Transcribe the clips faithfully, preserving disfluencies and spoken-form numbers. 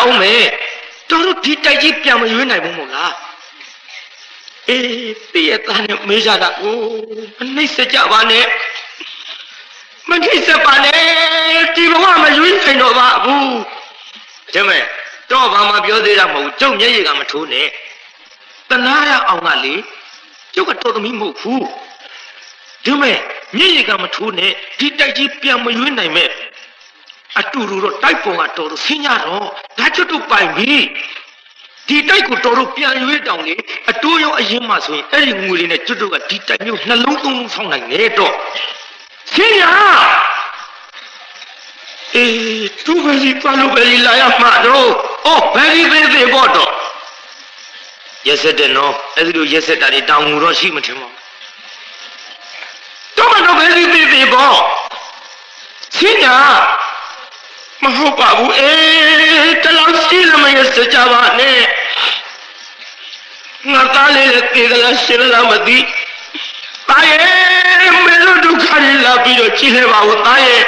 အောင်မယ်တော်တို့ဒီတိုက်ကြီးပြန်မရွေးနိုင်ဘူးမို့လားအေးတည့်ရသားနဲ့မေးကြတာကိုမနှိမ့်စကြပါနဲ့မနှိမ့်စပါနဲ့ဒီဘဝမရွေးနိုင်တော့ပါဘူးဒါမဲ့တော့ဘာမှပြောသေးတာမဟုတ်ကျုပ်မျက်ရည်ကမထိုးနဲ့တနာရအောင်ကလေကျုပ်ကတော်သမီးမဟုတ်ဘူးဒါမဲ့မျက်ရည်ကမထိုးနဲ့ဒီတိုက်ကြီးပြန်မရွေးနိုင်မဲ့အတူတူတော့တိုက်ပုံကတော်တော်ဆင်းရတော့ဒါကျွတ်တို့ပိုင်ပြီဒီတိုက်ကိုတော်တို့ပြန်ရွေးတောင်လေအတိုးရောအရင်မှဆိုရင်အဲ့ဒီငွေလေးနဲ့ကျွတ်တို့ကဒီတိုက်မျိုးနှလုံးသုံးလုံးဆောင်းနိုင်တယ်တော့ဆင်းရအေးသူပဲဒီပါလို့ပဲလာရမှာတော့အော်ဘယ်ဒီသေးသေးပေါ့တော့ရက်စက်တယ်နော်အဲ့ဒီလိုရက်စက်တာတွေတောင်ငူတော့ရှိမထင်ပါဘူးတော့မတော့ဘယ်ဒီသေးသေးပေါ့ဆင်းရမဟုတ်ပါဘူးအေးတလောက်ရှိလည်းမရစကြပါနဲ့ငါသားလေးလည်းသေသလားရှင်လားမသိတာရဲ့မေလို့ဒုက္ခတွေလာပြီးတော့ကြည့်လဲပါဦးတာရဲ့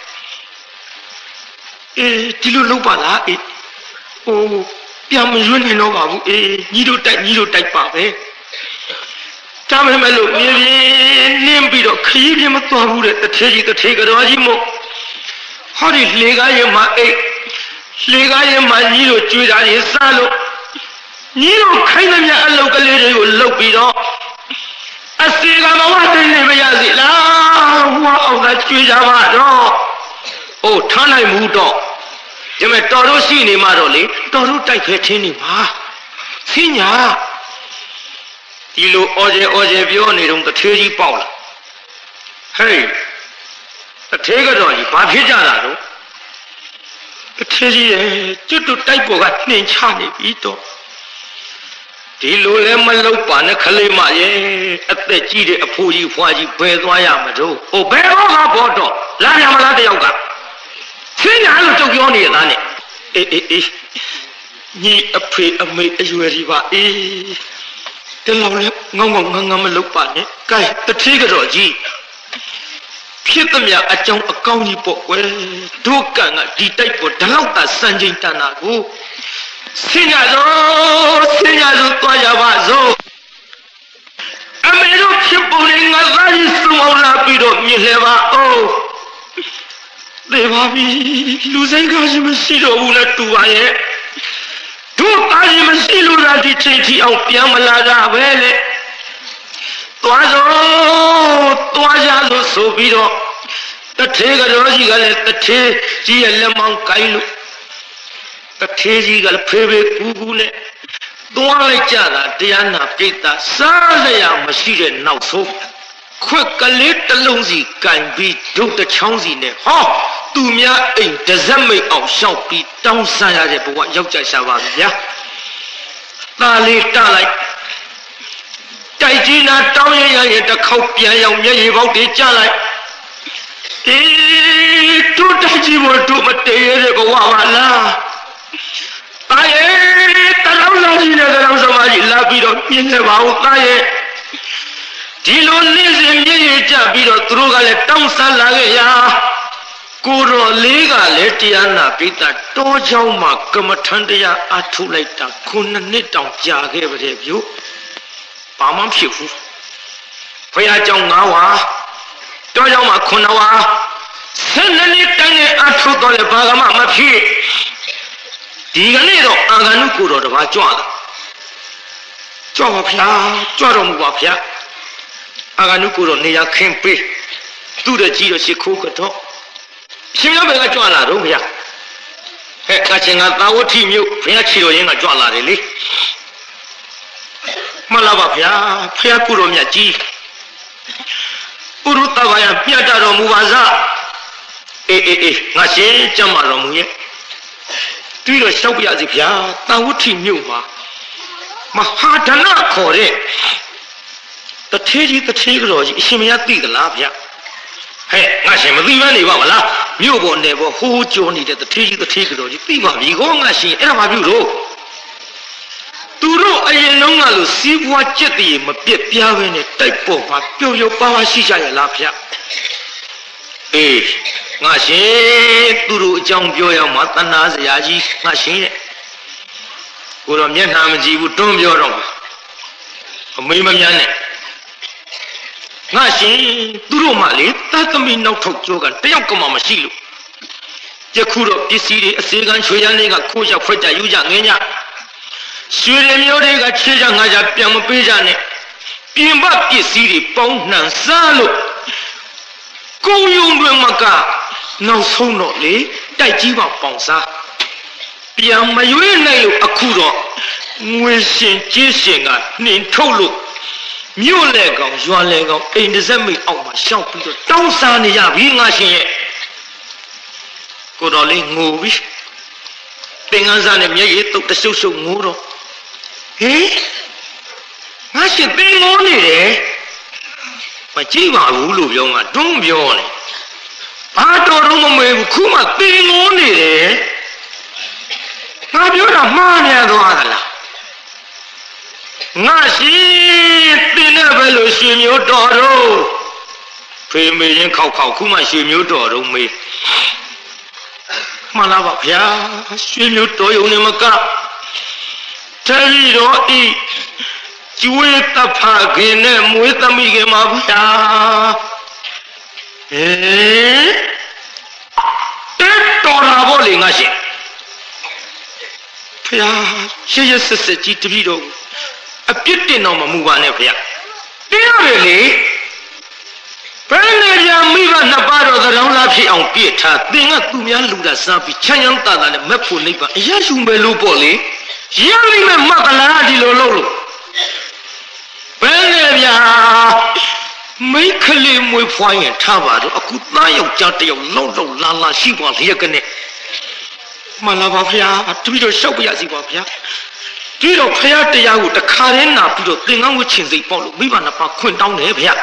အေးဒီလိုလုပ်ပါလားအေးဟိုပြန်မရွေးနိုင်တော့ပါဘူးအေးညီတို့တိုက်ညီတို့တိုက်ပါပဲဒါမဲ့မလို့မြေပြင်းနင်းပြီးတော့ခရီးပြင်းမသွားဘူးတဲ့တထေးကြီးတထေးကြောကြီးမို့ဟောဒီလေကားရင်မအိတ်လေကားရင်မညီတို့ကြွေတာတွေစားလို့ညီတို့ခိုင်းသမျှအလုပ်ကလေးတွေကိုလုပ်ပြီးတော့အစီကမဝသိနေမရစီလားဟောအောင်သာကြွေကြပါတော့အိုးထားနိုင်မှုတော့ဒီမဲ့တော်တို့ရှိနေမှတော့လေတော်တို့တိုက်ခဲထင်းနေပါဆင်းညာဒီလိုအော်ကျဲအော်ကျဲပြောနေတော့တထေးကြီးပေါက်လာဟေးတထေးကတော့ကြီးဘာဖြစ်ကြတာတော့တထေးကြီးရဲ့ကျွတ်တူတိုက်ပေါ်ကနှင်ချနေပြီတော့ဒီလိုလဲမလုပ်ပါနဲ့ခလေးမရဲ့အသက်ကြီးတဲ့အဖိုးကြီးဖွားကြီးဘယ်သွားရမလို့ဟိုဘယ်တော့မှဘောတော့လာရမလားတယောက်ကဆင်းညာလို့ကြုတ်ပြောနေရသားနဲ့အေးအေးအေးညီအဖေအမေအရွယ်ကြီးပါအေးတလောက်လဲငေါငေါငငမလုပ်ပါနဲ့ကဲတထေးကတော့ကြီးဖြစ်သမျှအကြောင်းအကောင်းကြီးပေါ့ကွယ်ဒုက္ကံကဒီတိုက်ပေါ်ဒီလောက်သာစံချိန်တန်တာကိုဆင်းရသောဆင်းရသောသွားကြပါစို့အမေတို့ဖြစ်ပေါ်နေငါသားကြီးစုံအောင်လာပြီးတော့မြင်လဲပါအောင်သေပါပြီလူဆိုင်ကားရှိမရှိတော့ဘူးလားတူပါရဲ့တို့သားကြီးမရှိလို့လားဒီချိန်ထိအောင်ပြန်မလာတာပဲလေသွားစို့သွားကြလို့ဆိုပြီးတော့တထေးကတော့ကြီးကလည်းတထေးကြီးရဲ့လက်မောင်းကိုင်းလို့တထေးကြီးကလည်းဖေးဖေးကူးကူးနဲ့သွားလိုက်ကြတာတရားနာပိဋကစားလျာမရှိတဲ့နောက်ဆုံးခွက်ကလေးတစ်လုံးစီကန်ပြီးဒုတ်တစ်ချောင်းစီနဲ့ဟောသူများအိမ်တစက်မိတ်အောင်ရှောက်ပြီးတောင်းဆရတဲ့ဘဝရောက်ကြရှာပါဗျာသားလေးတလိုက်တိုက်ကြီးနာတောင်းရရရဲ့တစ်ခေါက်ပြန်ရောက်မျက်ရည်ပေါက်တွေကျလိုက်အေးတို့တိုက်ကြီးမတို့မတည့်ရတဲ့ဘဝပါလားတာရဲ့တလုံးလုံးကြီးနဲ့တလုံးစမကြီးလာပြီးတော့ပြင်းနေပါဦးတာရဲ့ဒီလိုနေ့စဉ်မျက်ရည်ကျပြီးတော့သူတို့ကလည်းတောင်းဆလာခဲ့ရာကိုတော်လေးကလည်းတရားနာပိဋကတောเจ้าမှာကမ္မထံတရားအထုလိုက်တာခုနှစ်နှစ်တောင်ကြာခဲ့ပါတဲ့ဗျို့ဘာမှမဖြစ်ဘူးဘုရားเจ้าငါးဝါတောเจ้าမှာခုနှစ်ဝါဆယ်နှစ်နှစ်တန်းနဲ့အထုတော့လေဘာမှမဖြစ်ဒီကနေ့တော့အာဂန္ဓုကိုတော်တပါးကြွလာကြွပါဗျာကြွတော်မူပါဗျာအာဂန္ဓုကိုတော်နေရာခင်းပေးသူ့တကြီးတော့ရှ िख ိုးကတော့ရှင်ရဘယ်ကကြွလာတော့ဗျာဟဲ့ကချင်းကသာဝတိမြို့ဘုရားခြေတော်ရင်းကကြွလာတယ်လေမှန်လားပါဗျာဖျားကိုတော်မြတ်ကြီးဥရုတဘာယပြတ်တော်မူပါစားအေးအေးအေးငါရှင်ကြမ်းပါတော်မူရဲ့ပြီးတော့ရှောက်ပြစီဗျာသာဝတိမြို့မှာမဟာဒနခေါ်တဲ့တထေးကြီးတထေးတော်ကြီးအရှင်မရသိသလားဗျာဟဲ့ငါရှင်မသိမနေပါမလားမြို့ပေါ်နေပေါ်ဟိုးကြောနေတဲ့တထေးကြီးတထေးတော်ကြီးသိပါပြီခေါငါရှင်အဲ့ဒါဘာပြုလို့သူတို့အရင်လုံးကလို့စီးပွားကြက်တည်းမပြက်ပြားပဲနဲ့တိုက်ပေါ်မှာပျော်ပျော်ပါပါရှိကြရလားဗျအေး ngã xin tu đủ trong biểu hiện mà tan na sẽ gì ngã xin đấy cô làm nhân làm gì cũng trông biểu rồi mấy mấy nhân này ngã xin tu đủ mà lấy ta tâm mình nấu thục cho gần tiêu cái mà mà xí luôn chỉ khu đó cái xí đấy xí gan chơi ăn này cái khu cho phải chạy uống nghe nhá chơi lên nhiều đấy cái chơi ra ngã ra biển mà bây giờ này biển bắt cái xí đấy bông nang xa luôn câu用luôn mà cả nào sâu nọ đấy đại chỉ vào bông xa biển mà yêu này luôn à khu đó nguyên sinh chế sinh à nên thâu luôn nhiều lệ gạo nhiều lệ gạo anh để xem mình ông mà sao bây giờ đau xa này ya bị ngã sinh cô đó lên ngủ đi bên anh ra này mấy cái tụt ta sâu sâu ngủ rồi ê ngã sinh bên ngủ này đấy mà chỉ vào ngủ luôn rồi mà đúng rồi này à đó đúng mà mình cũng mà bên ngủ này đấy ngã biểu là ma này đó là ngã sinh bên này phải lo suy miêu đó rồi phải mấy nhân khảo khảo cũng mà suy miêu đó rồi mấy mà là bảo ya suy miêu đó yêu này mà cả thế thì đó đi chui tập phá cái này muối tâm ý cái mà ya ê tết đó là bao nhiêu ngã sinh phải ya sẽ sẽ sẽ sẽ chỉ đi đâu à biết thế nào mà mua này phải ya thế nào vậy bây giờ mấy bạn nạp vào đó rằng là phải ông biết ha tiếng à tụi mình lưu ra sao bị chán nhang ta là mấy phụ nữ bạn giờ chúng mình lưu bỏ đi giờ mình mà mặc là đi lâu lâu bây giờ mấy cái này mới phải nhận thà vào đó aku ta yêu cha yêu lâu lâu la la xí vào thì cái này mà là bảo phải à tụi mình sao bây giờ xí vào phải tụi mình phải à để yêu ta khai lên nào tụi mình tiếng anh của chuyện gì bảo lúc mấy bạn nạp vào khuyên đau này phải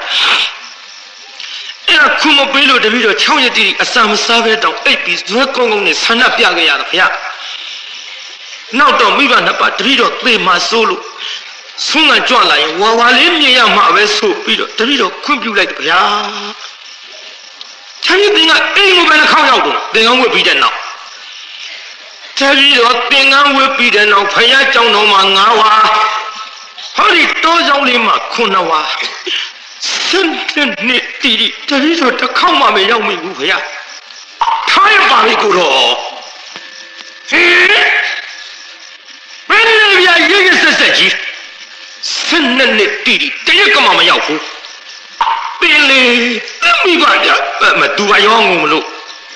à khu mà bây giờ tụi mình theo như thế à sao mà sao vậy đâu ấy bị rất công công này sáng nạp bia cái gì đó phải nào đó mấy bạn nạp vào tụi mình để mà solo xuống lại cho lại hoa hoa lên như vậy mà về số bây giờ tụi mình khuyên biểu lại phải theo như thế này ấy mà bên không giàu đâu tiếng anh会比人nào theo như đó tiếng anh会比人nào phải à trong nó mà ngã hoa họ đi多少年嘛困了哇真的你弟弟这里说他靠嘛没要命不回呀他也把你顾着诶为了边一个是自己真的你弟弟这一个嘛没要哭别嘞没办法呃嘛都把要我们喽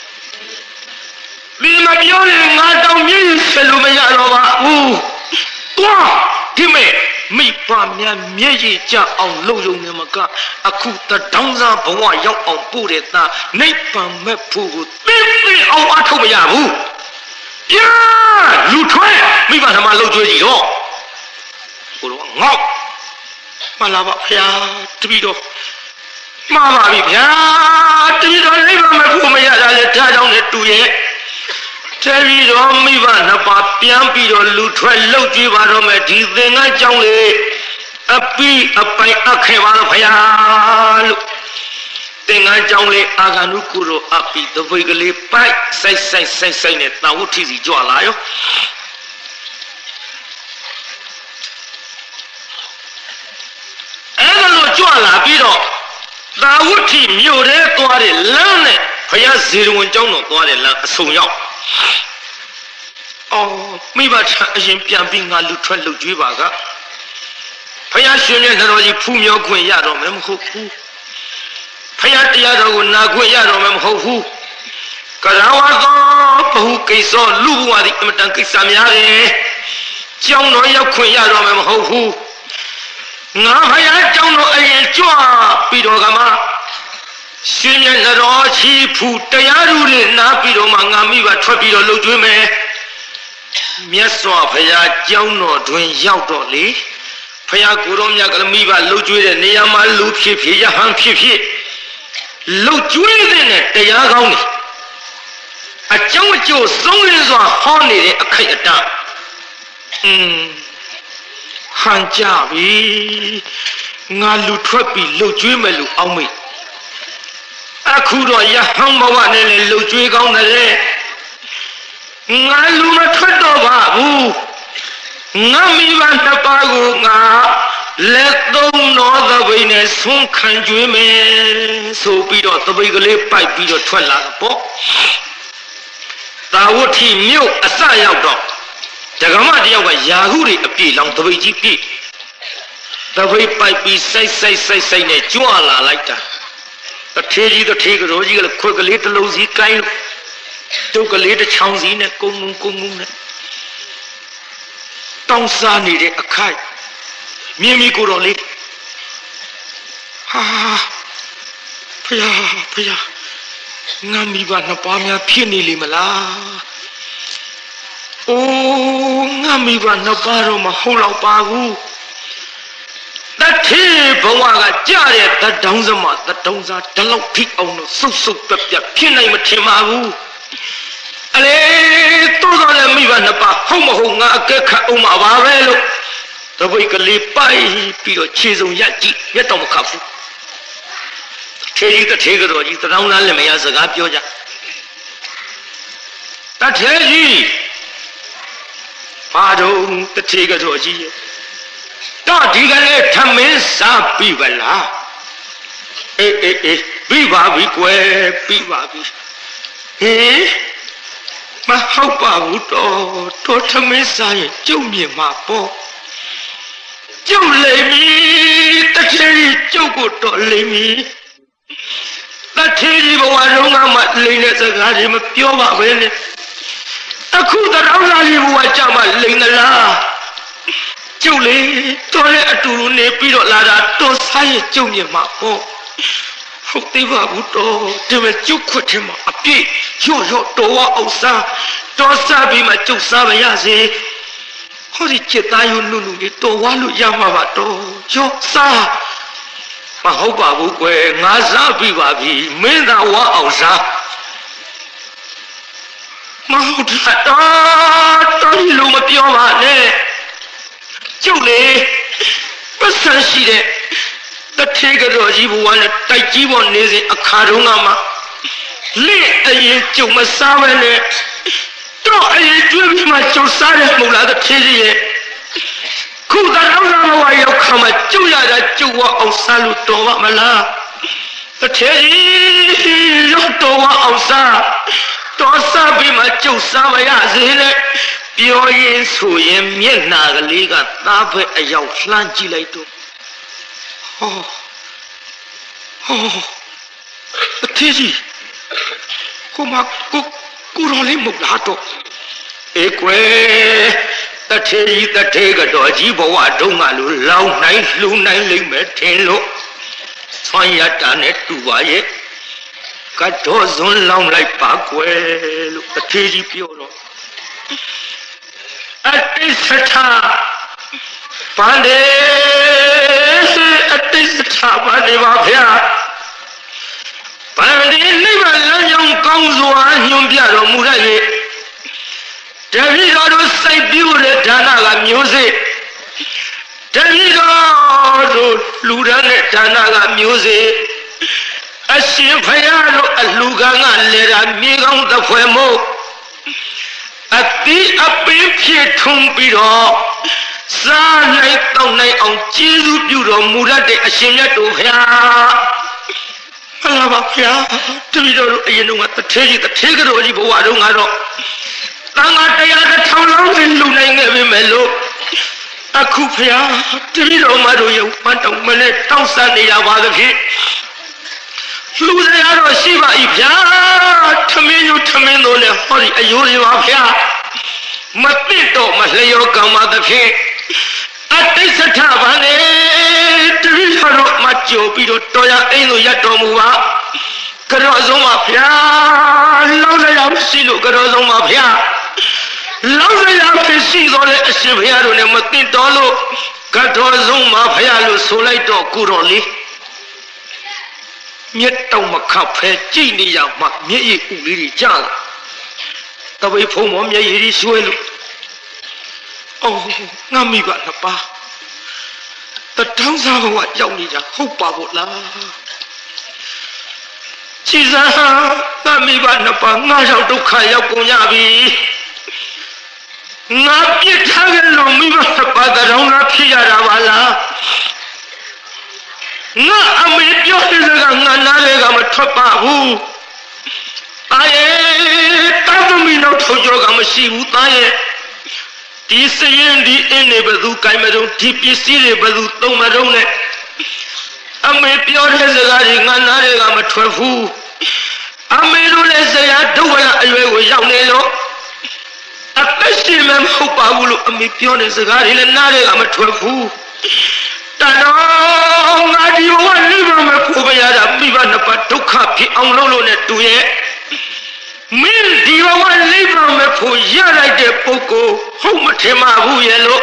你们表人俺到明是路没下了吧哦哇弟妹mấy bà mẹ mẹ gì cha ông lâu rồi mà cả, aku ta đóng ra bảoว่า ရောက် ông bố để ta, mấy bà mẹ phụ biết biết ông ăn không bây giờ bu, ya, lụt thuê, mấy bà thằng lâu chơi gì đó, cô đó ngọc, mà là bảo ya, tôi biết đó, mà mà biết ya, tôi biết đó mấy bà mẹ phụ bây giờ là cha trong này tụi vậy. thế vì đó mấy bạn nó bảo biển bị đó lụt thuê lâu chưa vào đó mà đi về ngay trong này ấp bi ấp bay ấp khai vào đó phải à lúc về ngay trong này à cái nút cua đó ấp bi đó với cái này bay say say say say này tao hút thì gì cho lại đó em nó cho lại bi đó tao hút thì nhiều đấy toa để lớn này phải à gì luôn trong nó toa để lớn sâu nhau oh mấy bà cha anh biển bị ngã lụt thuê lụt dưới bà cả phải à xuyên lên đó thì phụ nhau quên ya rồi mà không phụ phải à tia đó na quên ya rồi mà không phụ cái đó là có phụ cái số lũ qua thì mà đang cái sao nhà đấy trong nó ya quên ya rồi mà không phụ ngã phải à trong nó ai cho bị đồ cái mà xuyên lên đó chỉ phụ tia rồi này na bị đồ mà ngã mấy bà thuê bị đồ lụt dưới mà miết xoa phải à trong nó thuê giàu đó đi phải à cố gắng nhà cái mấy bà lụt dưới này nhà mà lụt phía phía ya hàng phía phía lụt dưới này tia gạo này à trong chỗ sống lên rồi họ này để khai ở đó um hàng cha vì ngã lụt thuê bị lụt dưới mà lụt ông mình အခုတော့ရဟန်းဘဝနဲ့လည်းလှုပ်ကြွေးကောင်းတယ်ငါလူမထွက်တော့ပါဘူးငါမိဘနှစ်ပါးကိုငါလက်သုံးတော်သပိတ်နဲ့ဆုံးခံကြွေးမယ်ဆိုပြီးတော့သပိတ်ကလေးပိုက်ပြီးတော့ထွက်လာတော့ပေါ့သာဝတိမြို့အစရောက်တော့ဒကမတယောက်ကယာဟုတွေအပြည့်လောင်သပိတ်ကြီးပြည့်သပိတ်ပိုက်ပြီးစိုက်စိုက်စိုက်စိုက်နဲ့ကြွလာလိုက်တာတထေးကြီးတထေးကတော်ကြီးကလည်းခွက်ကလေးတစ်လုံးစီကိုင်းတုတ်ကလေးတစ်ချောင်းစီနဲ့ကုန်းကုန်းကုန်းကုန်းနဲ့တောင်းစားနေတဲ့အခိုက်မြင်မိကိုတော်လေးဟာဖယားဖယားငါမိဘနှစ်ပါးများဖြစ်နေလေမလားအိုးငါမိဘနှစ်ပါးတော့မဟုတ်တော့ပါဘူးတထေးဘဝကကြားတဲ့တတောင်းစမတတောင်းစားတလောက်ထိအောင်လို့စုပ်စုပ်ပြက်ပြက်ဖြစ်နိုင်မထင်ပါဘူးအလေတို့တော်လည်းမိဘနှစ်ပါးဟုတ်မဟုတ်ငါအကဲခတ်အောင်မှာပါပဲလို့တပိတ်ကလေးပိုက်ပြီးတော့ခြေစုံရက်ကြည့်မျက်တော်မခတ်ဘူးထေကြီးတထေးကတော်ကြီးတတောင်းသားလည်းမရစကားပြောကြတထေးကြီးဘာတော့တထေးကတော်ကြီးတော့ဒီကနေ့ထမင်းစားပြီဗလားအေးအေးအေးပြီးပါပြီကွယ်ပြီးပါပြီဟေးမဟုတ်ပါဘူးတော့တော်ထမင်းစားရင်ကျုပ်မြင်မှာပေါ့ကျုပ်လိမ့်မည်တထေးကြီးကျုပ်ကိုတော်လိမ့်မည်တထေးကြီးဘဝတုန်းကမှလိမ့်တဲ့စကားတွေမပြောပါပဲနဲ့အခုတရောင်းသားကြီးဘဝကြမှာလိမ့်သလားကျုပ်လေတော်ရဲ့အတူတူနေပြီးတော့လာတာတော်စားရဲ့ကျုပ်မြင်မှာပေါ့ဟုတ်သေးပါဘူးတော်ဒီမဲ့ကျုပ်ခွတ်ထဲမှာအပြည့်ရော့ရော့တော်ဝအောင်စားတော်စားပြီးမှကျုပ်စားမရစေဟောဒီจิตသားရုံနုနုလေးတော်ဝလို့ရမှာပါတော်ရော့စားမဟုတ်ပါဘူးကွယ်ငါစားပြီးပါပြီမင်းသာဝအောင်စားမဟုတ်တာတော်တော်ကြီးလို့မပြောပါနဲ့ကျုပ်လေပတ်စံရှိတဲ့တထေးကတော်ကြီးဘဝနဲ့တိုက်ကြီးပေါ်နေစဉ်အခါတုန်းကမှလက်အရင်ကျုံမစားပဲနဲ့တော့အရင်ကျွေးပြီးမှကျုံစားတယ်မဟုတ်လားတထေးကြီးရဲ့ခုတရောင်းစားဘဝရောက်ခါမှကျုပ်ရတာကျုပ်ဝအောင်စားလို့တော်ပါမလားတထေးကြီးရောတော်ဝအောင်စားတော်စားပြီးမှကျုပ်စားမရစေနဲ့ပြောရင်ဆိုရင်မျက်နာကလေးကသားဖက်အယောက်လှမ်းကြည့်လိုက်တော့ဟောဟောအထေးကြီးကိုမကိုကိုရောလေးမဟုတ်လားတော့အေးကွယ်တထေးကြီးတထေးကတော်ကြီးဘဝတုန်းကလို့လောင်းနိုင်လှူနိုင်လိမ့်မယ်ထင်လို့ဆွမ်းရတာနဲ့တူပါရဲ့ကတော့ဇွန်းလောင်းလိုက်ပါကွယ်လို့တထေးကြီးပြောတော့အတိစ္စထာဗန္ဒေအတိစ္စထာဗန္ဒေပါဗျာဗန္ဒေနိဗ္ဗာန်လမ်းကြောင်းကောင်းစွာညွှန်ပြတော်မူတဲ့လေတပည့်တော်တို့စိုက်ပြုတဲ့ဒါနကမျိုးစေ့တပည့်တော်တို့လူရတဲ့ဒါနကမျိုးစေ့အရှင်ဘုရားတို့အလူကံကလေတာမြေကောင်းတစ်ဖွဲမို့အတိအပင်ဖြစ်ထုံပြီးတော့စားနိုင်တောင်းနိုင်အောင်ကျေးဇူးပြုတော်မူတဲ့အရှင်မြတ်တို့ဖျားမှန်ပါပါဖျားတပည့်တော်တို့အရင်ကတထေးကြီးတထေးကတော်ကြီးဘဝတုန်းကတော့တန်ခါတရားတစ်ထောင်လုံးနဲ့လူနိုင်ခဲ့ပြီမဲ့လို့အခုဖျားတပည့်တော်မတို့ရဲ့ဝတ်တော်မနဲ့တောင်းဆနေရပါသဖြင့်လူစရာတော့ရှိပါ၏ဗျာထမင်းယူထမင်းတို့လည်းဟောဒီအယိုးရပါဗျာမသိတော့မလျောကံမသဖြင့်အတိစ္စထဗန္ဒေတတိယတော့မကြိုပြီးတော့တော်ရအိမ်ကိုရတော်မူပါကြောဆုံးပါဗျာလောက်ရရမရှိလို့ကြောဆုံးပါဗျာလောက်ရရမရှိတော့လေအရှင်ဘုရားတို့လည်းမသိတော့လို့ကြောဆုံးပါဗျာလို့ဆိုလိုက်တော့ကိုတော်လေးမြတ်တောင်မခတ်ဖဲကြည့်နေရမှမျက်ရည်ဥလေးတွေကြာလာတပိတ်ဖုံးမောမျက်ရည်တွေရွှဲလို့အော်ငါမိဘနှစ်ပါးတထောင်းစားဘဝရောက်နေကြဟုတ်ပါဘူးလားကြည်စမ်းငါမိဘနှစ်ပါးငါရောက်ဒုက္ခရောက်ကုန်ကြပြီငါပြစ်ထားကြလို့မိဘနှစ်ပါးတောင်ငါဖြစ်ရတာပါလားငါအမေပြောတဲ့စကားငါနားတွေကမထွက်ပါဘူးတာရဲ့တာသမီးနောက်ထုတ်ကြောကမရှိဘူးတာရဲ့ဒီစရင်ဒီအင်းနေဘသူကိုင်မတော့ဒီပစ္စည်းတွေဘသူသုံးမတော့နဲ့အမေပြောတဲ့စကားတွေငါနားတွေကမထွက်ဘူးအမေတို့လည်းဆရာဒုဝရအရွယ်ကိုရောက်နေလို့အသက်ရှင်မဟုတ်ပါဘူးလို့အမေပြောတဲ့စကားတွေလည်းနားတွေကမထွက်ဘူးတတော်ငါဒီဘဝနိဗ္ဗာန်မဖို့ပြရတာမိဘနှစ်ပါးဒုက္ခဖြစ်အောင်လုပ်လို့နဲ့တူရဲ့မင်းဒီဘဝနိဗ္ဗာန်မဖို့ရလိုက်တဲ့ပုဂ္ဂိုလ်ဟုတ်မထင်ပါဘူးရဲ့လို့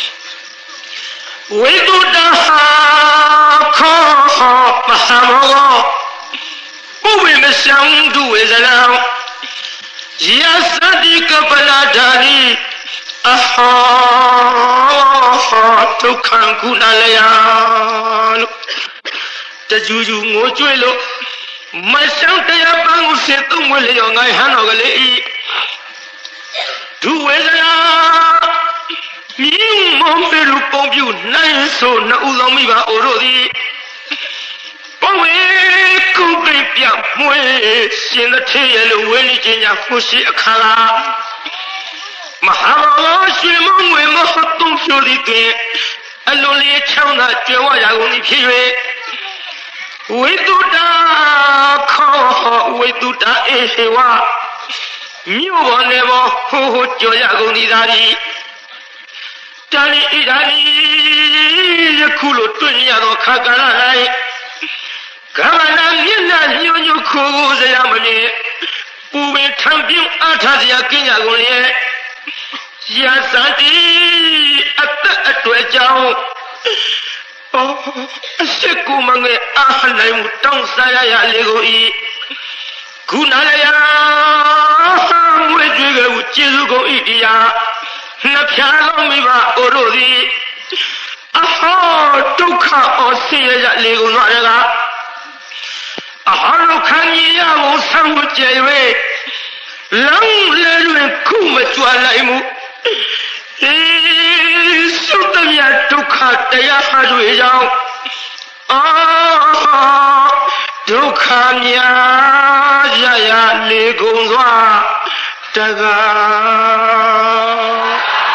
ဝိတုဒ္ဓဟာခောမဟာမောပုဝေမရှံဒုဝေဇနံယသတိကပလာဓာနိအဟောဒုက္ခံကုဏလယလို့တကြူကြူငိုကြွေးလို့မရှံတရားပန်းကိုစေသုံးဝဲလျောငါဟန်တော်ကလေးဤဒုဝေဇနာမြင်းမောင်ပေလူပုံပြူနိုင်ဆိုနှစ်ဦးသောမိဘအိုတို့သည်ဘဝေကုပိပြမွေရှင်တဲ့ထေရလိုဝဲနေခြင်းညာကိုရှိအခါလာမဟာဘောရွှေမငွေမဟုတ်တုံးဖြိုသည်တွင်အလွန်လေးချောင်းသာကြွယ်ဝရကုန်သည်ဖြစ်၍ဝိတုဒ္ဓခောဝိတုဒ္ဓအေဟေဝမြို့ပေါ်နေပေါ်ဟိုဟိုကြော်ရကုန်သည်သာသည်တာလီဣဒာလီယခုလိုတွေ့ရသောခါကာလ၌ကမ္ဘာနာမျက်နှာညှို့ညှို့ခိုးခိုးစရာမမြင်ပူပင်ထံပြင်းအားထားစရာကင်းကြကုန်လေရာဇတိအသက်အတွေ့ကြောင့်အော်အရှိကူမငယ်အားနိုင်မှုတောင်းစားရရလေကိုဤခုနလည်းရဝိကျွေးကကျေစုကုန်ဤတရားနှစ်ဖြာလုံးမိဘအိုတို့သည်အဟောဒုက္ခဩဆေရရလေကုန်သွားရကအဟောဒုက္ခကြီးရကိုဆံဝကြဲ၍လောင်းလဲတွင်ခုမကြွနိုင်မှုအေးသုတ္တမြတ်ဒုက္ခတရားဟာတွေကြောင့်အာဒုက္ခများရရလေကုန်သွားတကား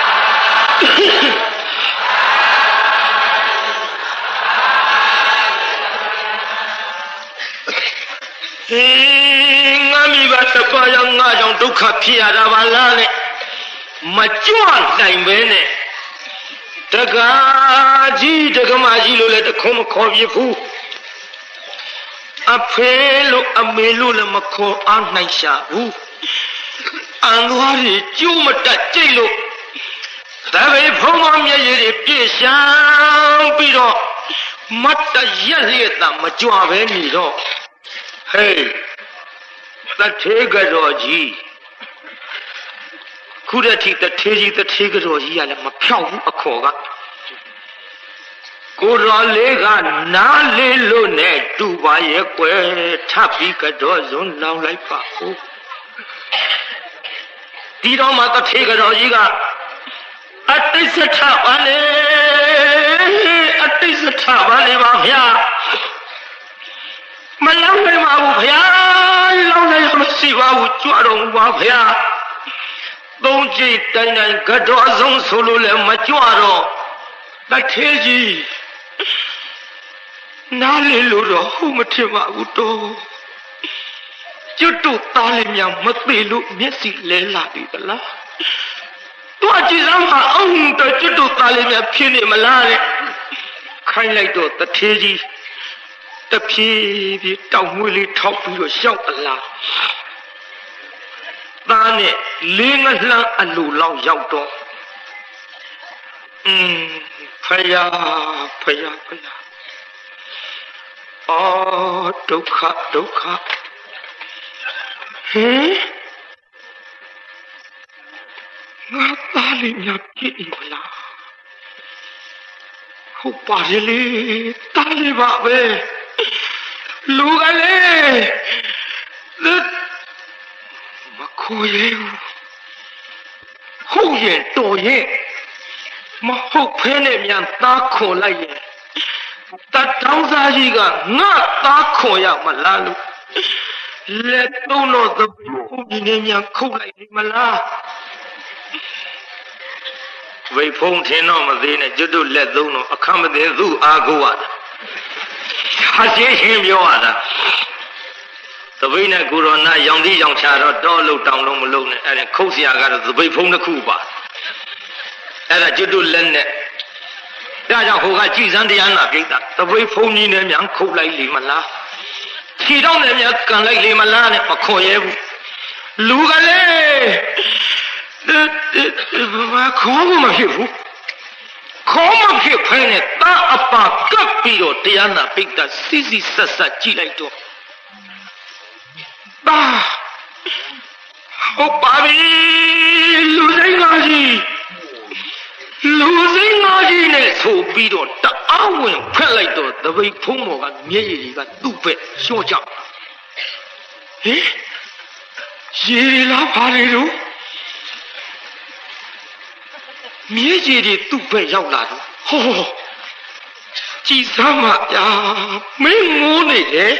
ဟေးငါမိဘတစ်ပါးကြောင့်ငါကြောင့်ဒုက္ခဖြစ်ရတာပါလားနဲ့မကြွနိုင်ပဲနဲ့တကားကြီးတကမကြီးလို့လည်းတခုံးမခေါ်ပြဘူးအဖေလို့အမေလို့လည်းမခေါ်အားနိုင်ရှာဘူးအန်သွားတွေကျိုးမတက်ကြိတ်လို့ဒါပဲဖုံးမမျက်ရည်တွေပြည့်ရှမ်းပြီးတော့မတ်တရက်လျက်တာမကြွပဲနေတော့ဟေးတထေးကြောကြီးခုတည်းထိတထေးကြီးတထေးကြောကြီးကလည်းမဖြောက်ဘူးအခေါ်ကကိုတော်လေးကနားလေးလို့နဲ့တူပါရဲ့ကွယ်ထပ်ပြီးကြောစွန်းလောင်းလိုက်ပါဦးဒီတော့မှတထေးကြောကြီးကအတိစ္စထပါလေအတိစ္စထပါလေပါဗျာမလောင်းနိုင်ပါဘူးဗျာလောင်းနိုင်မရှိပါဘူးကြွတော်မူပါဗျာသုံးကြိတ်တိုင်းတိုင်းကြောဆုံးဆိုလို့လည်းမကြွတော့တထေးကြီးနားလေလို့တော့ဟုတ်မထင်ပါဘူးတော့ကျွတ်တို့သားလေးများမသေးလို့မျက်စိလဲလာပြီသလားတော့ကြည်စမ်းပါအောင်တော့ကျွတ်တို့သားလေးများဖြစ်နေမလားတဲ့ခိုင်းလိုက်တော့တထေးကြီးတဖြည်းဖြည်းတောက်မွေးလေးထောက်ပြီးတော့ရှောက်အလားသားနဲ့လေးငလှမ်းအလိုလောက်ရောက်တော့อืมဖယားဖယားဖယားအော်ဒုက္ခဒုက္ခဟင်ငါသားလေးများပြည့်မလားဟုတ်ပါရဲ့လေသားလေးပါပဲလူကလေးမခေါ်ရဲဘူးဟုတ်ရင်တော်ရဲ့မဟုတ်ဖဲနဲ့မြန်သားခေါ်လိုက်ရင်တတောင်းစားကြီးကငါသားခေါ်ရမလားလို့လက်သုံးတော့သဘိုးဒီနေမြန်ခုတ်လိုက်ပြီမလားဝိဖုံးထင်းတော့မသေးနဲ့ကျွတ်တို့လက်သုံးတော့အခမသိသူ့အာကိုရတာဟာရှင်းရှင်းပြောရတာသပိတ်နဲ့ကိုရောနာရောင်တိရောင်ချတော့တောလို့တောင်လုံးမလုံးနဲ့အဲ့ဒါခုတ်เสียကတော့သပိတ်ဖုံးတစ်ခုပါအဲ့ဒါကျွတ်တို့လက်နဲ့ဒါကြောင့်ဟိုကကြည်စမ်းတရားနာပြိတ္တာသပိတ်ဖုံးကြီးနဲ့မြန်ခုတ်လိုက်လိမ့်မလားခြေတော့နဲ့မြန်ကန်လိုက်လိမ့်မလားနဲ့မခွန်ရဲဘူးလူကလည်းဘာခေါ်မှမဖြစ်ဘူးခေါ်မှဖြစ်ဖဲနဲ့တာအပါကပ်ပြီးတော့တရားနာပြိတ္တာစီစီဆက်ဆက်ကြည့်လိုက်တော့ပါဟုတ်ပါပြီလူစိမ်းသားကြီးလူစိမ်းသားကြီးနဲ့ဆိုပြီးတော့တအားဝင်ဖက်လိုက်တော့တပိတ်ဖုံးမော်ကမျက်ရည်တွေကသူ့ဘက်လျှော့ကြဟေးရေလားပါလေတော့မျက်ရည်တွေသူ့ဘက်ရောက်လာတော့ဟောကြည်စမ်းပါဗျာမင်းငိုးနေတယ်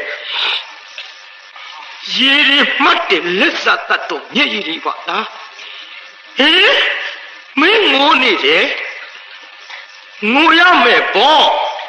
ရေရီမှတ်တယ်လက်စတတ်တော့မျက်ရည်တွေပါလားဟေးမင်းငိုးနေတယ်ငိုရမယ်ပေါ့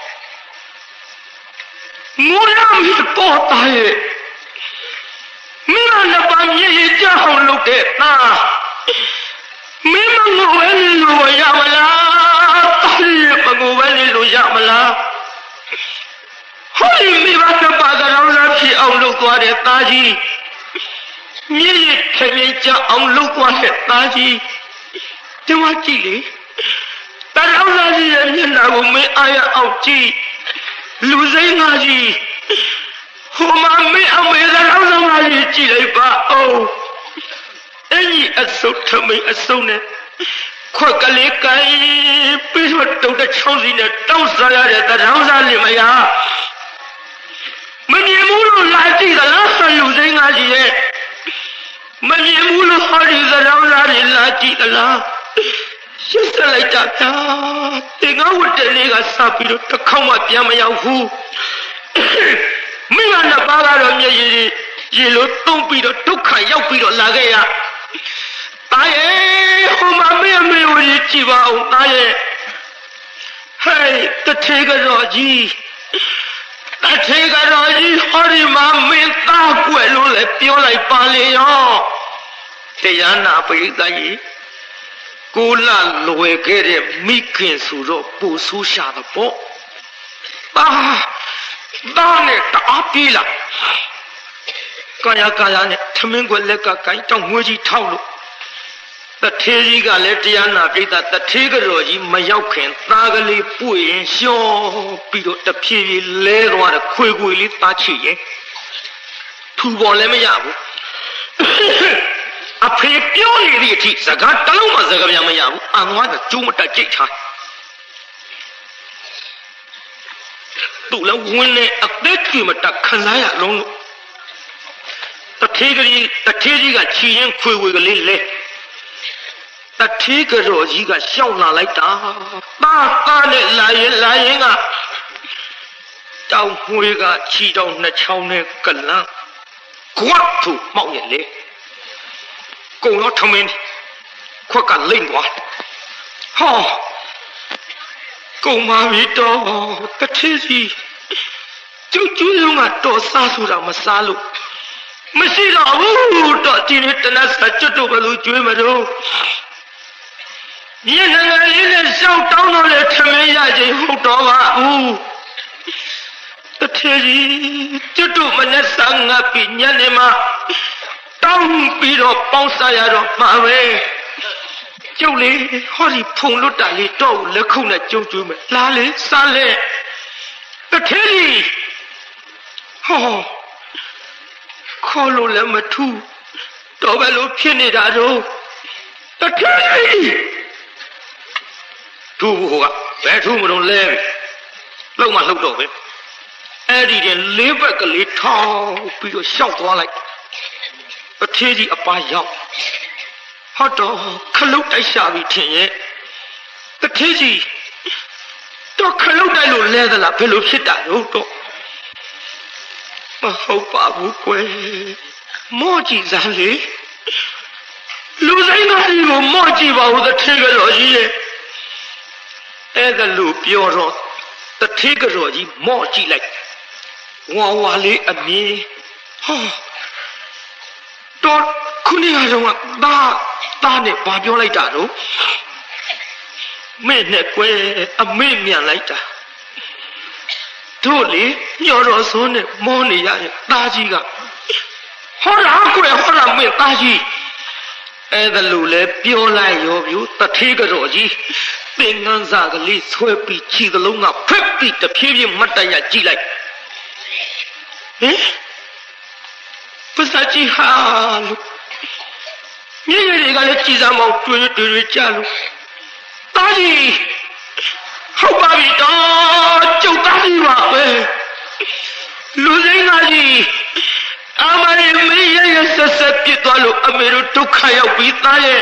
ငိုရမယ်ပေါ့တာရဲ့မင်းကလည်းပါမျက်ရည်ကြအောင်လုပ်တဲ့သားမင်းမငိုပဲလို့ရမလားတာရဲ့မငိုပဲလို့ရမလားဟိုမိဘတပါကတော့လာဖြစ်အောင်လုပ်သွားတဲ့သားကြီးမြည်ရထမြင်ကြအောင်လုပ်သွားတဲ့သားကြီးဒီမှာကြည့်လေတရောင်းသားကြီးရဲ့မျက်နှာကိုမင်းအားရအောင်ကြည့်လူစိမ်းသားကြီးဟိုမှာမင်းအမေတရောင်းသားကြီးကြည့်လိုက်ပါအောင်အဲ့ဒီအစုပ်ထမိန်အစုပ်နဲ့ခွက်ကလေးကိုင်းပြီးတော့တုတ်တဲ့ချောင်းစီနဲ့တောက်စားရတဲ့တရောင်းသားလေးမရမမြင်ဘူးလို့လာကြည့်သလားဆလူစိမ်းသားကြီးရဲ့မမြင်ဘူးလို့ဟောဒီသရောင်းသားတွေလာကြည့်သလားရှင်းစလိုက်တာဗျာတင်ငါဝတ်တဲ့လေးကစပြီးတော့တစ်ခေါက်မှပြန်မရောက်ဘူးမိမနှစ်ပါးကတော့မျက်ရည်ရေလိုတုံးပြီးတော့ဒုက္ခရောက်ပြီးတော့လာခဲ့ရတာရဲ့ဟိုမှာမင်းအမေကိုကြည့်ပါဦးတာရဲ့ဟဲ့တထေကတော့ကြီးတထေကတော့ကြီးဟောဒီမှာမင်းသားကွယ်လို့လည်းပြောလိုက်ပါလေရောတရားနာပရိသတ်ကြီးကိုလာလွယ်ခဲ့တဲ့မိခင်ဆိုတော့ပူဆိုးရှာတော့ပေါ့ပါဒါနဲ့တအားပြေးလာကာယကာယနဲ့ထမင်းကွယ်လက်ကကိုင်းတောင်းငွေကြီးထောက်လို့တထေးကြီးကလည်းတရားနာပြိတ္တာတထေးကတော်ကြီးမရောက်ခင်သားကလေးပွေရင်ရှော့ပြီးတော့တဖြည်းဖြည်းလဲသွားတဲ့ခွေခွေလေးသားချီရင်ထူပေါ်လည်းမရဘူးအဖေပြောနေတဲ့အထိစကားတလုံးမှစကားပြန်မရဘူးအငွားကကျိုးမတက်ကြိတ်ထားသူ့လည်းဝင်းနဲ့အသက်ကြီးမတက်ခံစားရလုံးလို့တထေးကလေးတထေးကြီးကချီရင်ခွေခွေကလေးလဲတထေးကတော်ကြီးကရှောက်လာလိုက်တာတာတာနဲ့လာရင်လာရင်ကတောင်ခွေကချီတောင်နှစ်ချောင်းနဲ့ကလန်းကွတ်သူမောက်ရဲ့လေကုံတော့ထမင်းခွက်ကလိမ့်သွားဟောကုံပါပြီတော့တထေးကြီးကျုပ်ကျူးလုံးကတော့စားဆိုတာမစားလို့မရှိတော့ဘူးတော့ဒီနေ့တနတ်စကျွတ်တော့ဘလို့ကျွေးမလို့ဒီနေ့လေးနဲ့ရှောက်တောင်းတော့လေထမင်းရခြင်းဟုတ်တော့ပါဘူးတထေးကြီးကျွတ်တော့မနဲ့စားငါပြီညနေမှာတောင်းပြီးတော့ပေါင်းစားရတော့မှာပဲကျုပ်လေဟောဒီဖုံလွတ်တာလေးတော့လက်ခုပ်နဲ့ကျုံကျွေးမယ်လားလေစားလေတထေးကြီးဟောခေါ်လို့လည်းမထူးတော့ဘယ်လိုဖြစ်နေတာတော့တထေးကြီးထူးဟိုကဘယ်ထူးမလို့လဲလောက်မှလှုပ်တော့ပဲအဲ့ဒီတည်းလေးဘက်ကလေးထောင်းပြီးတော့ရှောက်သွားလိုက်ထေးကြီးအပါရောက်ဟောတော့ခလုတ်တိုက်ရှာပြီးထင်ရဲ့တထေးကြီးတော့ခလုတ်တိုက်လို့လဲသလားဘယ်လိုဖြစ်တာလို့တော့မဟုတ်ပါဘူးကွယ်မော့ကြည့်စမ်းလေလူဆိုင်သားကြီးကိုမော့ကြည့်ပါဦးတထေးကတော်ကြီးရဲ့အဲ့ဒါလို့ပြောတော့တထေးကတော်ကြီးမော့ကြည့်လိုက်ဝါဝါလေးအမြင်ဟောတော့ခုနကတော့ဒါဒါနဲ့ဘာပြောလိုက်တာတော့မဲ့နဲ့ကွယ်အမေ့မြန်လိုက်တာတို့လေညော်တော်ဆိုးနဲ့မောနေရတဲ့သားကြီးကဟောလားကွယ်ဟောလားမင်းသားကြီးအဲ့ဒါလို့လဲပြောလိုက်ရောဗျတထေးကတော်ကြီးသင်္ကန်းစာကလေးဆွဲပြီးခြေသလုံးကဖက်ပြီးတဖြည်းဖြည်းမတ်တရကြည့်လိုက်ဟင်ပစကြီးဟာလို့မြေရတွေကလည်းကြည်စမ်းမောင်တွေ့တွေ့တွေ့ကြလို့တာကြီးဟုတ်ပါပြီတော့ကျုပ်သားကြီးပါပဲလူစိမ်းသားကြီးအမရီမေးရရဆက်ဆက်ပြစ်သွားလို့အမေတို့ဒုက္ခရောက်ပြီးသားရဲ့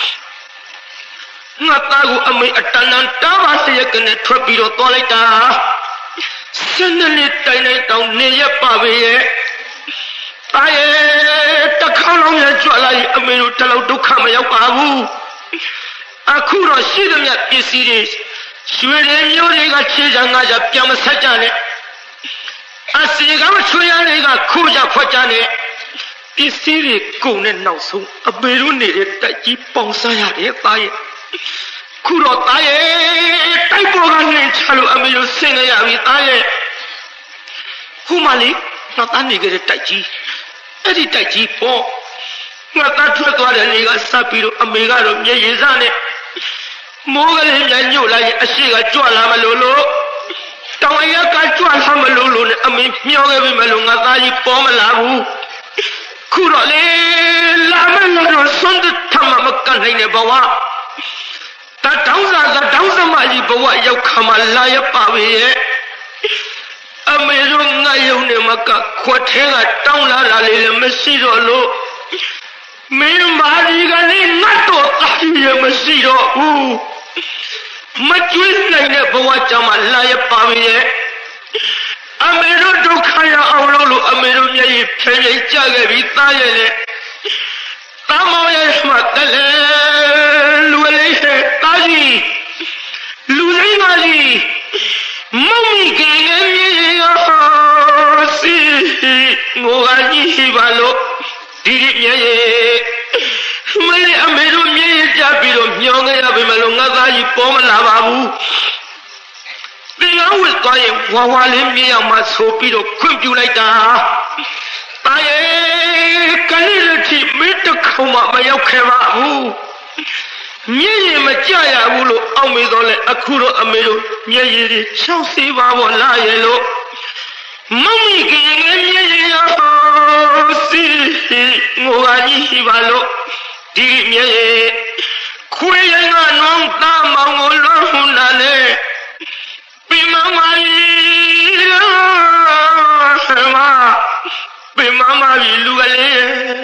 ငါသားကိုအမေအတန်တန်တားပါစရကနေထွက်ပြီးတော့သွားလိုက်တာစနေနေ့တိုင်တိုင်တောင်နေရပါပဲရဲ့တာရဲ့တခေါလုံးရကြွလာရင်အမေတို့တလောက်ဒုက္ခမရောက်ပါဘူးအခုတော့ရှိသမျှပစ္စည်းတွေရွှေတွေမျိုးတွေကခြေချငါးချပြန်မဆက်ကြနဲ့အစီကချွေရတွေကခိုးကြဖွက်ကြနဲ့ပစ္စည်းတွေကုန်တဲ့နောက်ဆုံးအမေတို့နေတဲ့တိုက်ကြီးပေါင်စားရတယ်တာရဲ့ခုတော့တာရဲ့တိုက်ပေါ်ကနေချလို့အမေတို့ဆင်းရပြီတာရဲ့ခုမှလေတော့တာနေကြတဲ့တိုက်ကြီးအဲ့ဒီတိုက်ကြီးပေါ့ငါသားထွက်သွားတဲ့နေ့ကစပ်ပြီးတော့အမေကတော့မျက်ရည်စနဲ့မိုးကလေးညညို့လိုက်ရင်အရှိကကြွလာမလို့လို့တောင်ရကကြွလာမလို့လို့နဲ့အမေမျောခဲ့ပြီမလို့ငါသားကြီးပေါ်မလာဘူးခုတော့လေလာမလို့ဆွန်းထမမကန်နိုင်တဲ့ဘဝတတောင်းစားကတောင်းစမကြီးဘဝရောက်ခါမှလာရပါပဲရဲ့အမေတို့ငါယုံနေမကခွက်ထဲကတောင်းလာတာလေမရှိတော့လို့မင်းမာရီကလည်းငတ်တော့တာရမရှိတော့ဘူးမကျွေးနိုင်တဲ့ဘဝကြောင့်မှလာရပါပဲရဲ့အမေတို့ဒုက္ခရအောင်လို့လို့အမေတို့မျက်ရည်ဖြည်းဖြည်းကျခဲ့ပြီးသားရဲ့လေတမောင်ရဲ့မှတလဲလူလေးဟဲ့တာကြီးလူစိမ်းပါကြီးမမီကငယ်မြေရောစီငိုကကြီးရှိပါလို့ဒီဒီမြေမလေးအမေတို့မြေကြပြီးတော့ညောင်းခဲ့ရပြီမလို့ငါသားကြီးပေါ်မလာပါဘူးသင်္ကန်းဝတ်သွားရင်ဝါဝါလေးမြေအောင်မှဆိုပြီးတော့ခွင့်ပြုလိုက်တာတာရဲ့ကလေးတို့ထိမင်းတစ်ခေါက်မှမရောက်ခဲ့ပါဘူးမျက်ရည်မကြရဘူးလို့အောက်မေတော့လဲအခုတော့အမေတို့မျက်ရည်တွေချောက်စေးပါဘောလာရဲ့လို့မမီကငယ်မျက်ရည်ရောစီငိုကကြီးရှိပါလို့ဒီမျက်ရည်ခွေးရင်ကနောင်သားမောင်ကိုလွှမ်းဟွန်းတာလေပြမမကြီးရောမပြမမကြီးလူကလေး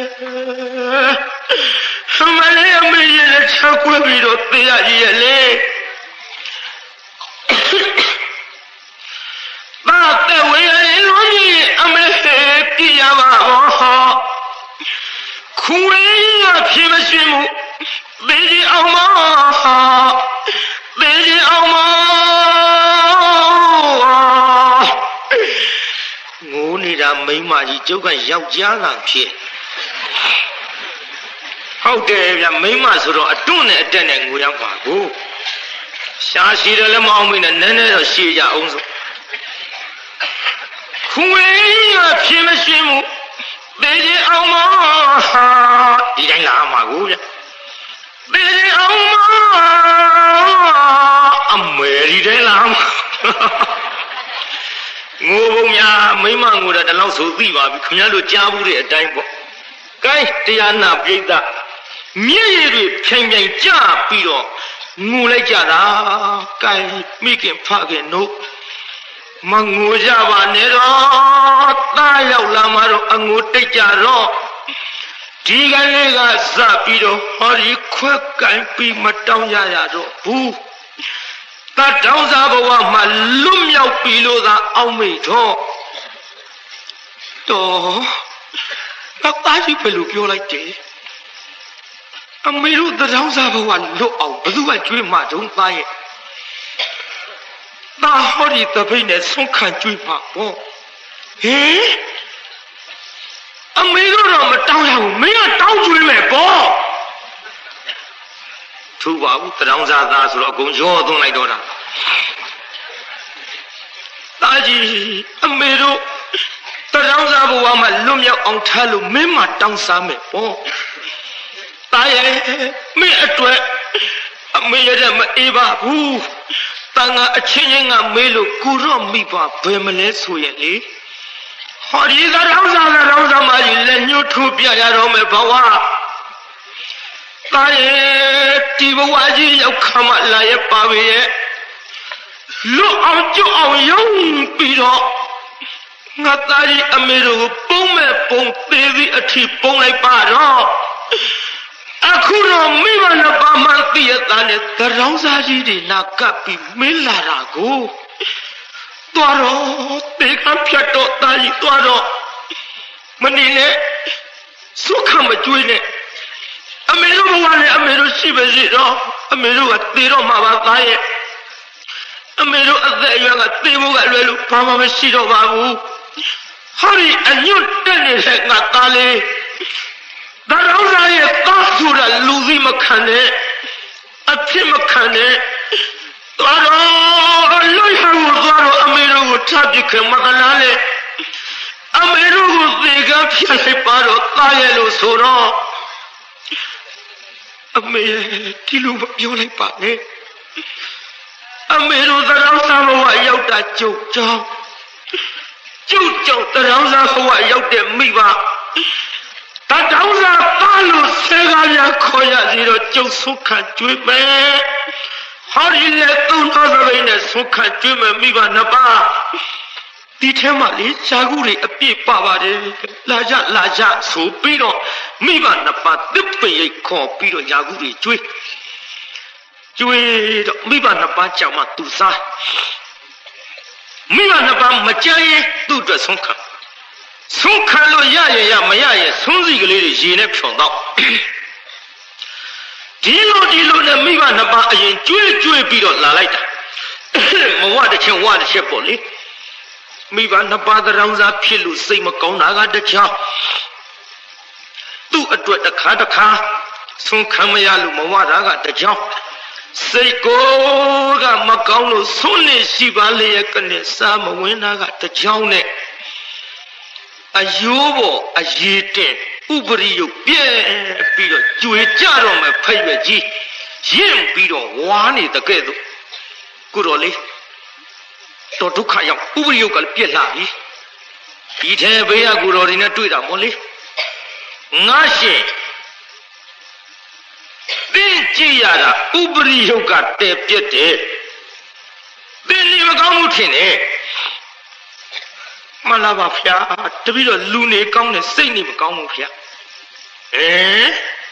မလေးအမေရဲ့ချက်ကွက်ပြီးတော့သိရကြီးရဲ့လေဘာတဲ့ဝေးရင်လုံးကြီးအမေပြရပါဟောခွေးရဖြစ်မရှိမှုသေကြီးအောင်မသေကြီးအောင်မငိုနေတာမိန်းမကြီးကျုပ်ကယောက်ျားကဖြစ်ဟုတ်တယ်ဗျမိန်းမဆိုတော့အတွန့်နဲ့အတက်နဲ့ငိုရမှာကိုရှားရှိတယ်လည်းမအောင်မင်းနဲ့နည်းနည်းတော့ရှည်ကြအောင်ဆိုခွေးရဖြစ်မရှိမှုသေကြီးအောင်မဒီတိုင်းလာမှာကိုဗျသေကြီးအောင်မအမေဒီတိုင်းလာမှာငိုပုံများမိမငိုတာတလောက်ဆိုသိပါပြီခင်ဗျားတို့ကြားဘူးတဲ့အတိုင်းပေါ့ကဲတရားနာပြိဿမျက်ရည်တွေဖြိုင်ဖြိုင်ကြပြီးတော့ငိုလိုက်ကြတာကဲမိခင်ဖခင်တို့မငိုကြပါနဲ့တော့သားရောက်လာမှတော့အငိုတိတ်ကြတော့ဒီကနေ့ကစပြီးတော့ဟောဒီခွက်ကင်ပြီးမတောင်းရရတော့ဘူးတတောင်းစားဘဝမှာလွတ်မြောက်ပြီလို့သာအောက်မေ့တော့တော့ဘာသာကြီးဘယ်လိုပြောလိုက်တယ်အမေတို့တတောင်းစားဘဝလွတ်အောင်ဘယ်သူကကြွေးမှတုံးသားရဲ့တာဟောဒီတပိတ်နဲ့ဆုံးခံကြွေးမှာပေါ့ဟင်အမေတို့တော့မတောင်းရဘူးမင်းကတောင်းကြွေးမယ်ပေါ့ထူပါဘူးတတောင်းစားသားဆိုတော့အကုန်ရောသွန်းလိုက်တော့တာတာကြီးအမေတို့တတောင်းစားဘဝမှာလွတ်မြောက်အောင်ထားလို့မင်းမတောင်းစားမယ်ပေါ့တာရဲ့မင်းအတွက်အမေရတဲ့မအေးပါဘူးတန်ငါအချင်းချင်းကမေးလို့ကိုတော့မိပါဘယ်မလဲဆိုရင်လေဟောဒီကတောင်းစားကတောင်းစားမှကြီးလက်ညှိုးထိုးပြရတော့မယ်ဘဝတာရဲ့ဒီဘဝကြီးရောက်ခါမှလာရဲ့ပါပဲရဲ့လွတ်အောင်ကြွအောင်ယုံပြီးတော့ငါသားကြီးအမေတို့ပုံမဲ့ပုံသေးသေးအထိပုံလိုက်ပါတော့အခုတော့မိမနှစ်ပါးမှသိရတဲ့နဲ့သရောင်းစားကြီးတွေနာကပ်ပြီးမင်းလာတာကိုတွားတော့တေကဖြတ်တော့တာကြီးတွားတော့မနေနဲ့စုခမကျွေးနဲ့အမေတို့ဘဝနဲ့အမေတို့ရှိပါစေတော့အမေတို့ကသေတော့မှာပါသားရဲ့အမေတို့အသက်အရွယ်ကသေဖို့ကလွယ်လို့ဘာမှမရှိတော့ပါဘူးဟောဒီအညွတ်တက်နေတဲ့ငါသားလေးဒါတော့စားရဲ့သားဆိုတာလူစီမခံနဲ့အဖြစ်မခံနဲ့သွားတော့လွတ်ရဖို့သွားတော့အမေတို့ကိုထပ်ပြခင်မကလားလေအမေတို့ကိုသေကဖြတ်လိုက်ပါတော့သားရဲ့လို့ဆိုတော့အမေဒီလိုမပြောလိုက်ပါနဲ့အမေတို့သရောင်းစားဘဝရောက်တာကြုတ်ကြောင်းကြုတ်ကြောင့်သရောင်းစားဘဝရောက်တဲ့မိဘတတောင်းစားသားလို့ဆဲကားများခေါ်ရစီတော့ကြုတ်ဆုခတ်ကျွေးမယ်ဟောဒီလေသုံးတော်သဘိနဲ့ဆုခတ်ကျွေးမယ်မိဘနှစ်ပါးဒီထဲမှာလေဇာကုတွေအပြည့်ပါပါတယ်လာကြလာကြဆိုပြီးတော့မိဘနှစ်ပါးတစ်ပင်ရိတ်ခေါ်ပြီးတော့ဇာကုတွေကျွေးကျွေးတော့မိဘနှစ်ပါးကြောင့်မှသူစားမိဘနှစ်ပါးမကြမ်းရင်သူ့အတွက်ဆုံးခံဆုံးခံလို့ရရရမရရဆုံးစီကလေးတွေရေနဲ့ဖြုံတော့ဒီလိုဒီလိုနဲ့မိဘနှစ်ပါးအရင်ကျွေးကျွေးပြီးတော့လာလိုက်တာမဝတစ်ချက်ဝတစ်ချက်ပေါ့လေမိဘနှစ်ပါးသရောင်းစားဖြစ်လို့စိတ်မကောင်းတာကတခြားသူ့အတွက်တစ်ခါတစ်ခါဆုံးခံမရလို့မဝတာကတခြားစိတ်ကိုကမကောင်းလို့ဆုံးနေရှိပါလေရဲ့ကနေစားမဝင်တာကတခြားနဲ့အယိုးပေါ်အရေးတဲ့ဥပရိယုတ်ပြဲပြီးတော့ကြွေကြတော့မှဖိတ်ရကြီးရင့်ပြီးတော့ဝါနေတဲ့ကဲ့သို့ကိုတော်လေးတော်ဒုက္ခရောက်ဥပရိယုတ်ကလည်းပြက်လာပြီဒီထဲဘေးကကိုတော်တွေနဲ့တွေ့တာမို့လေငါရှင်သိကြည့်ရတာဥပရိယုတ်ကတဲပြက်တယ်သင်နေမကောင်းမှုထင်တယ်မလာပါဗျာတပည့်တော်လူနေကောင်းတယ်စိတ်နေမကောင်းဘူးဗျာဟမ်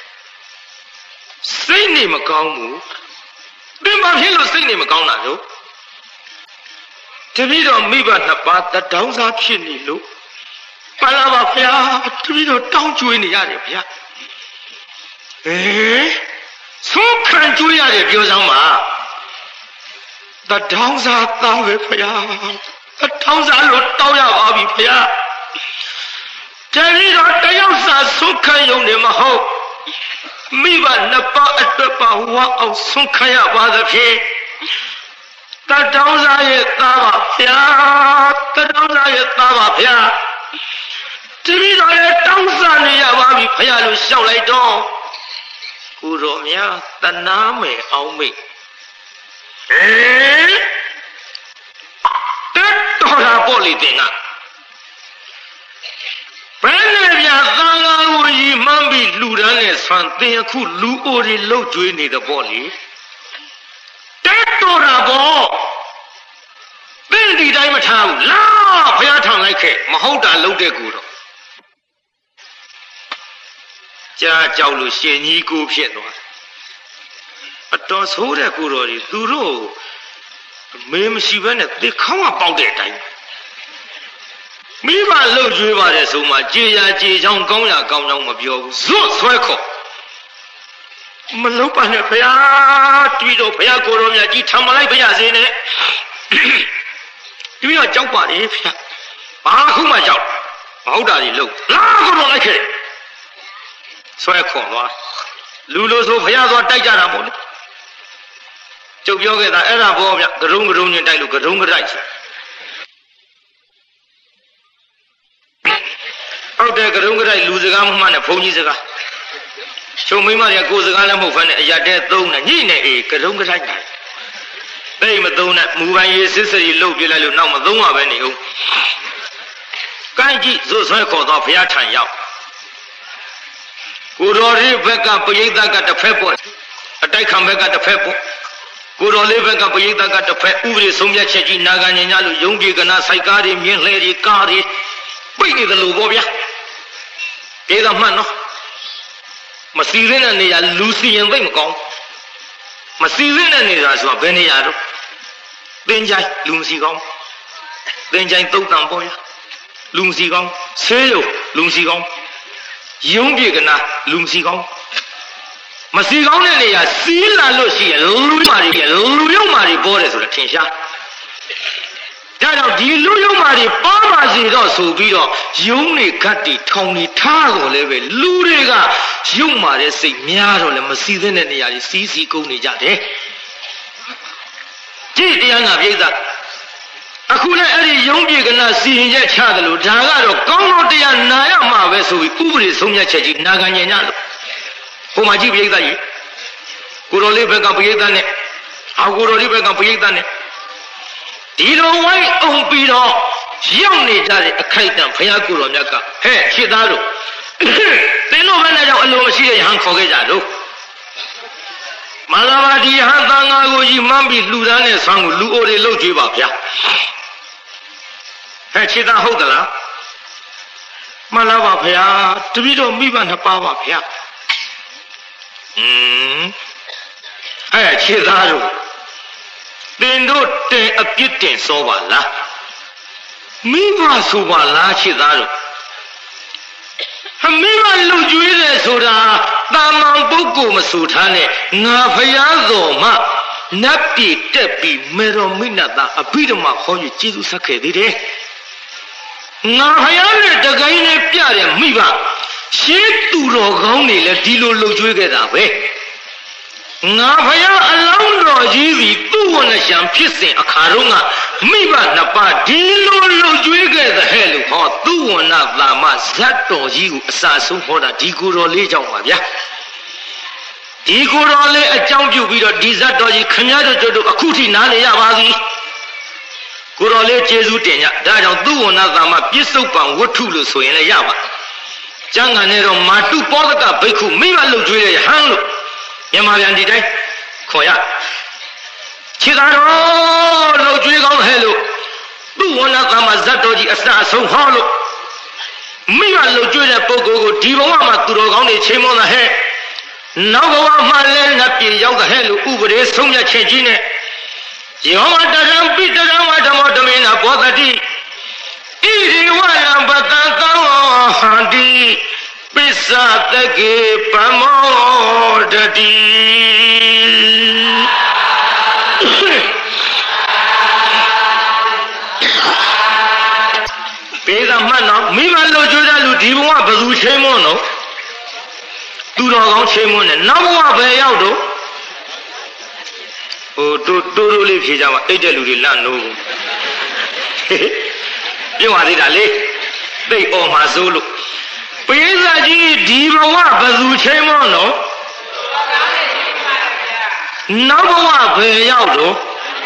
စိတ်နေမကောင်းဘူးသင်ဘာဖြစ်လို့စိတ်နေမကောင်းတာလို့တပည့်တော်မိဘနှစ်ပါးတတောင်းစားဖြစ်နေလို့မလာပါဗျာတပည့်တော်တောင်းကျွေးနေရတယ်ဗျာဟမ်ဆုံးခံကျွေးရတယ်ပြောစမ်းပါတတောင်းစားသားပဲဗျာအထောင်းစားလို့တောင်းရပါပြီဖေ။တပည့်တော်တယောက်စာဆုံးခံရုံနဲ့မဟုတ်မိဘနှစ်ပါးအတွက်ပါဝါအောင်ဆုံးခံရပါသဖြင့်တတောင်းစားရဲ့သားပါဗျာတတောင်းစားရဲ့သားပါဗျာတပည့်တော်ရဲ့တောင်းစားနေရပါပြီဖေလို့ရှောက်လိုက်တော့ကိုတော်များတနာမယ်အောင်မိတ်ဟဲ့တော်တာပေါ့လေတင်ကဘယ်နဲ့ပြသံဃာကိုကြီးမှန်းပြီးလူတန်းနဲ့ဆန်တင်အခုလူအိုတွေလှုပ်ကြွေးနေတယ်ပေါ့လေတက်တော်တာပေါ့သင်ဒီတိုင်းမထားဘူးလာဘုရားထောင်လိုက်ခဲ့မဟုတ်တာလှုပ်တဲ့ကူတော့ကြားကြောက်လို့ရှင်ကြီးကိုဖြစ်သွားအတော်ဆိုးတဲ့ကိုတော်ကြီးသူတို့မေးမရှိဘဲနဲ့သေခေါင်းကပေါက်တဲ့အတိုင်းမိဘလှုပ်ကြွေးပါတယ်ဆိုမှကြေရကြေချောင်းကောင်းရကောင်းချောင်းမပြောဘူးဇွတ်ဆွဲခေါ်မလုပ်ပါနဲ့ဘုရားတပည့်တော်ဘုရားကိုတော်မြတ်ကြီးထမ်းမလိုက်ဘုရားစေနဲ့တပည့်တော်ကြောက်ပါတယ်ဘုရားဘာခုမှကြောက်မဟုတ်တာကြီးလုပ်လာကိုတော်လိုက်ခဲ့ဆွဲခေါ်သွားလူလိုဆိုဘုရားသွားတိုက်ကြတာပေါ့လေကျုပ်ပြောခဲ့တာအဲ့ဒါပေါ့ဗျကရုံကရုံချင်းတိုက်လို့ကရုံကတိုက်ချင်ဟုတ်တယ်ကရုံကတိုက်လူစကားမှနဲ့ဘုန်းကြီးစကားချုပ်မိမတွေကကိုယ်စကားလည်းမဟုတ်ဖ ೇನೆ အရာတဲ့သုံးတယ်ညိနေအေးကရုံကတိုက်တယ်တိတ်မသုံးနဲ့မူပိုင်ရေးစစ်စရီလှုပ်ပြလိုက်လို့နောက်မသုံးရပဲနေဦးကိုင်းကြည့်ဇွတ်ဆွဲခေါ်တော့ဘုရားထံရောက်ကိုတော်လေးဘက်ကပရိသတ်ကတစ်ဖက်ပေါ့အတိုက်ခံဘက်ကတစ်ဖက်ပေါ့ကိုတော်လေးဘက်ကပရိသတ်ကတစ်ဖက်ဥပဒေဆုံးဖြတ်ချက်ကြီးနာခံညင်ညလို့ယုံကြည်ကနာစိုက်ကားတွေမြင်းလှဲတွေကားတွေပိတ်နေတယ်လို့ပေါ့ဗျာပြေကမှတ်နော်မစီရင်းတဲ့နေရာလူစီရင်သိမ့်မကောင်းမစီရင်းတဲ့နေရာဆိုတာဘယ်နေရာတော့သင်္ချိုင်းလူမစီကောင်းသင်္ချိုင်းသုတ်တံပေါ့ဗျာလူမစီကောင်းဆေးရုံလူမစီကောင်းယုံပြေကနာလူမစီကောင်းမစီကောင်းတဲ့နေရာစီးလာလို့ရှိရင်လူမာတွေလူယုံမာတွေပေါ်တယ်ဆိုတော့ထင်ရှားဒါကြောင့်ဒီလူယုံမာတွေပေါ်ပါစေတော့ဆိုပြီးတော့ယုံနေခတ်တီထောင်နေထားတော့လည်းပဲလူတွေကယုံမာတဲ့စိတ်များတော့လည်းမစီသင့်တဲ့နေရာကြီးစီးစီးကုန်နေကြတယ်ကြည့်တရားနာပြိဿအခုလည်းအဲ့ဒီယုံပြေကနာစီရင်ချက်ချတယ်လို့ဒါကတော့ကောင်းသောတရားနာရမှာပဲဆိုပြီးဥပဒေဆုံးဖြတ်ချက်ကြီးနာခံညင်ညလို့ဟိုမှာကြည့်ပြိဿကြီးကိုတော်လေးဘက်ကပြိဿနဲ့အာကိုတော်လေးဘက်ကပြိဿနဲ့ဒီလိုဝိုင်းအောင်ပြီးတော့ရောက်နေကြတဲ့အခိုက်အတန့်ဘုရားကိုတော်မြတ်ကဟဲ့ခြေသားတို့သင်တို့ဘယ်နဲ့ကြောင့်အလိုမရှိတဲ့ယဟန်ခေါ်ခဲ့ကြလို့မလာပါဒီယဟန်သံဃာကိုကြီးမှန်းပြီးလှူဒန်းတဲ့ဆောင်းကိုလူအိုတွေလှုပ်ကြွေးပါဗျာဟဲ့ခြေသားဟုတ်သလားမလာပါဗျာတပည့်တော်မိဘနှစ်ပါးပါဗျာอืมဟဲ့ခြေသားတို့သင်တို့တင်အပြစ်တင်စောပါလားမိဘဆိုပါလားခြေသားတို့မိဘလူကျွေးတယ်ဆိုတာတာမန်ပုဂ္ဂိုလ်မဆိုထားနဲ့ငါဖျားတော်မှနတ်ပြည်တက်ပြီးမေတော်မိနတာအဘိဓမ္မာဟောကြီးကျေးဇူးဆက်ခဲ့သေးတယ်ငါဖျားနဲ့တကိုင်းနဲ့ပြတဲ့မိဘရှေးသူတော်ကောင်းတွေလည်းဒီလိုလှုပ်ကျွေးခဲ့တာပဲငါဖျားအလောင်းတော်ကြီးစီသူ့ဝဏ္ဏရှံဖြစ်စဉ်အခါတော့ကမိဘနှစ်ပါးဒီလိုလှုပ်ကျွေးခဲ့တဲ့ဟဲ့လို့ဟောသူ့ဝဏ္ဏသာမဇတ်တော်ကြီးကိုအစာဆုံးဟောတာဒီကိုယ်တော်လေးကြောင့်ပါဗျာဒီကိုယ်တော်လေးအကြောင်းပြုပြီးတော့ဒီဇတ်တော်ကြီးခမည်းတော်တို့အခုထိနားလေရပါသည်ကိုယ်တော်လေးကျေးဇူးတင်ကြဒါကြောင့်သူ့ဝဏ္ဏသာမပြစ္ဆုတ်ပံဝတ္ထုလို့ဆိုရင်လည်းရပါကျမ်းဂန်နဲ့တော့မာတုပောဒကဘိက္ခုမိဘလှုပ်ကျွေးတဲ့ဟန်းလို့မြန်မာပြန်ဒီတိုင်းခေါ်ရခြေသာတော်လှုပ်ကျွေးကောင်းဟဲ့လို့သူ့ဝဏ္ဏသာမဇတ်တော်ကြီးအစအဆုံးဟောလို့မိဘလှုပ်ကျွေးတဲ့ပုဂ္ဂိုလ်ကိုဒီဘဝမှာသူတော်ကောင်းတွေချိန်မွန်တာဟဲ့နောက်ဘဝမှာလည်းနတ်ပြည်ရောက်တဲ့ဟဲ့လို့ဥပဒေဆုံးဖြတ်ချက်ကြီးနဲ့ယောမတရံပိတရံဝဓမ္မဓမေနဘောဓတိဣရိဝရံပတံသံဟန္တိပစ္စတကေပမောဒတိပေကမှတ်တော့မိမလို့ကြွတဲ့လူဒီဘဝဘယ်သူချိန်မွန်းတော့သူတော်ကောင်းချိန်မွန်းတယ်နောက်ဘဝဘယ်ရောက်တော့ဟိုတိုးတိုးလေးဖြေကြမှာအိတ်တဲ့လူတွေလန့်နိုးဘူးပြောပါသေးတာလေသိအော်မှာစိုးလို့ပိဿကြီးဒီဘဝဘယ်သူချိန်မွန်းတော့နောက်ဘဝဘယ်ရောက်တော့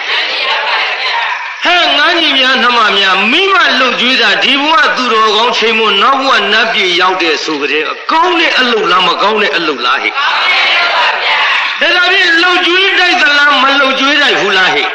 ဟဲ့ငန်းကြီးများနှမများမိမလုံကျွေးတာဒီဘဝသူတော်ကောင်းချိန်မွန်းနောက်ဘဝနတ်ပြည်ရောက်တဲ့ဆိုကြတဲ့ကောင်းတဲ့အလုပ်လားမကောင်းတဲ့အလုပ်လားဟဲ့ဒါကြပြီးလုံကျွေးတိုက်သလားမလုံကျွေးတိုက်ဘူးလားဟဲ့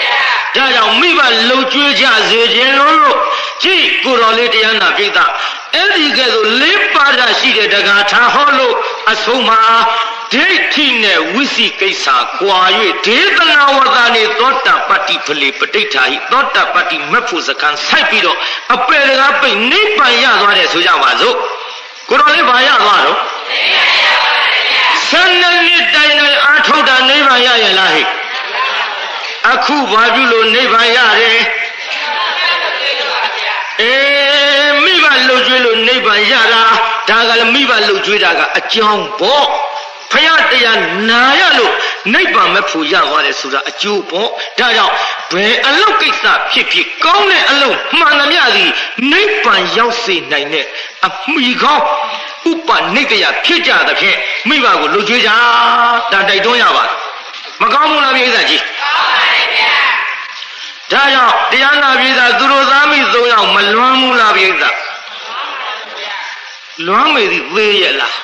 ဒါကြောင့်မိဘလုံကျွေးကြစေခြင်းလို့ကြည့်ကိုတော်လေးတရားနာပိဋကအဲ့ဒီကဲဆိုလေးပါးရှိတဲ့တက္ကထာဟောလို့အဆုံးမှာဒိဋ္ဌိနဲ့ဝိသိကိစ္စကွာ၍ဒေသနာဝတ္တနေသောတာပတ္တိဖလေပဋိဋ္ဌာဟိသောတာပတ္တိမက်ဖို့စကံဆိုင်ပြီးတော့အပေတကားပိတ်နိဗ္ဗာန်ရသွားတယ်ဆိုကြပါစို့ကိုတော်လေးဘာရသွားတော့ဆယ်နှစ်တိုင်တိုင်အာထုတ်တာနိဗ္ဗာန်ရရဲ့လားဟိအခုဘာပြုလို့နိဗ္ဗာန်ရတယ်အေးမိဘလှုပ်ကြွေးလို့နိဗ္ဗာန်ရတာဒါကလည်းမိဘလှုပ်ကြွေးတာကအကြောင်းပေါ့ဖယားတရားနာရလို့နိဗ္ဗာန်မဖို့ရသွားတယ်ဆိုတာအကျိုးပေါ့ဒါကြောင့်ဘယ်အလုပ်ကိစ္စဖြစ်ဖြစ်ကောင်းတဲ့အလုပ်မှန်သမျှသည်နိဗ္ဗာန်ရောက်စေနိုင်တဲ့အမိကောင်းဥပနိကယဖြစ်ကြသဖြင့်မိဘကိုလှုပ်ကြွေးကြဒါတိုက်တွန်းရပါမကောင်းဘူးလားပြိဿကြီးကောင်းပါတယ်ဗျာဒါကြောင့်တရားနာပြိဿသူတို့သားမိသုံးယောက်မလွမ်းဘူးလားပြိဿလွမ်းမေသည်သေးရဲ့လား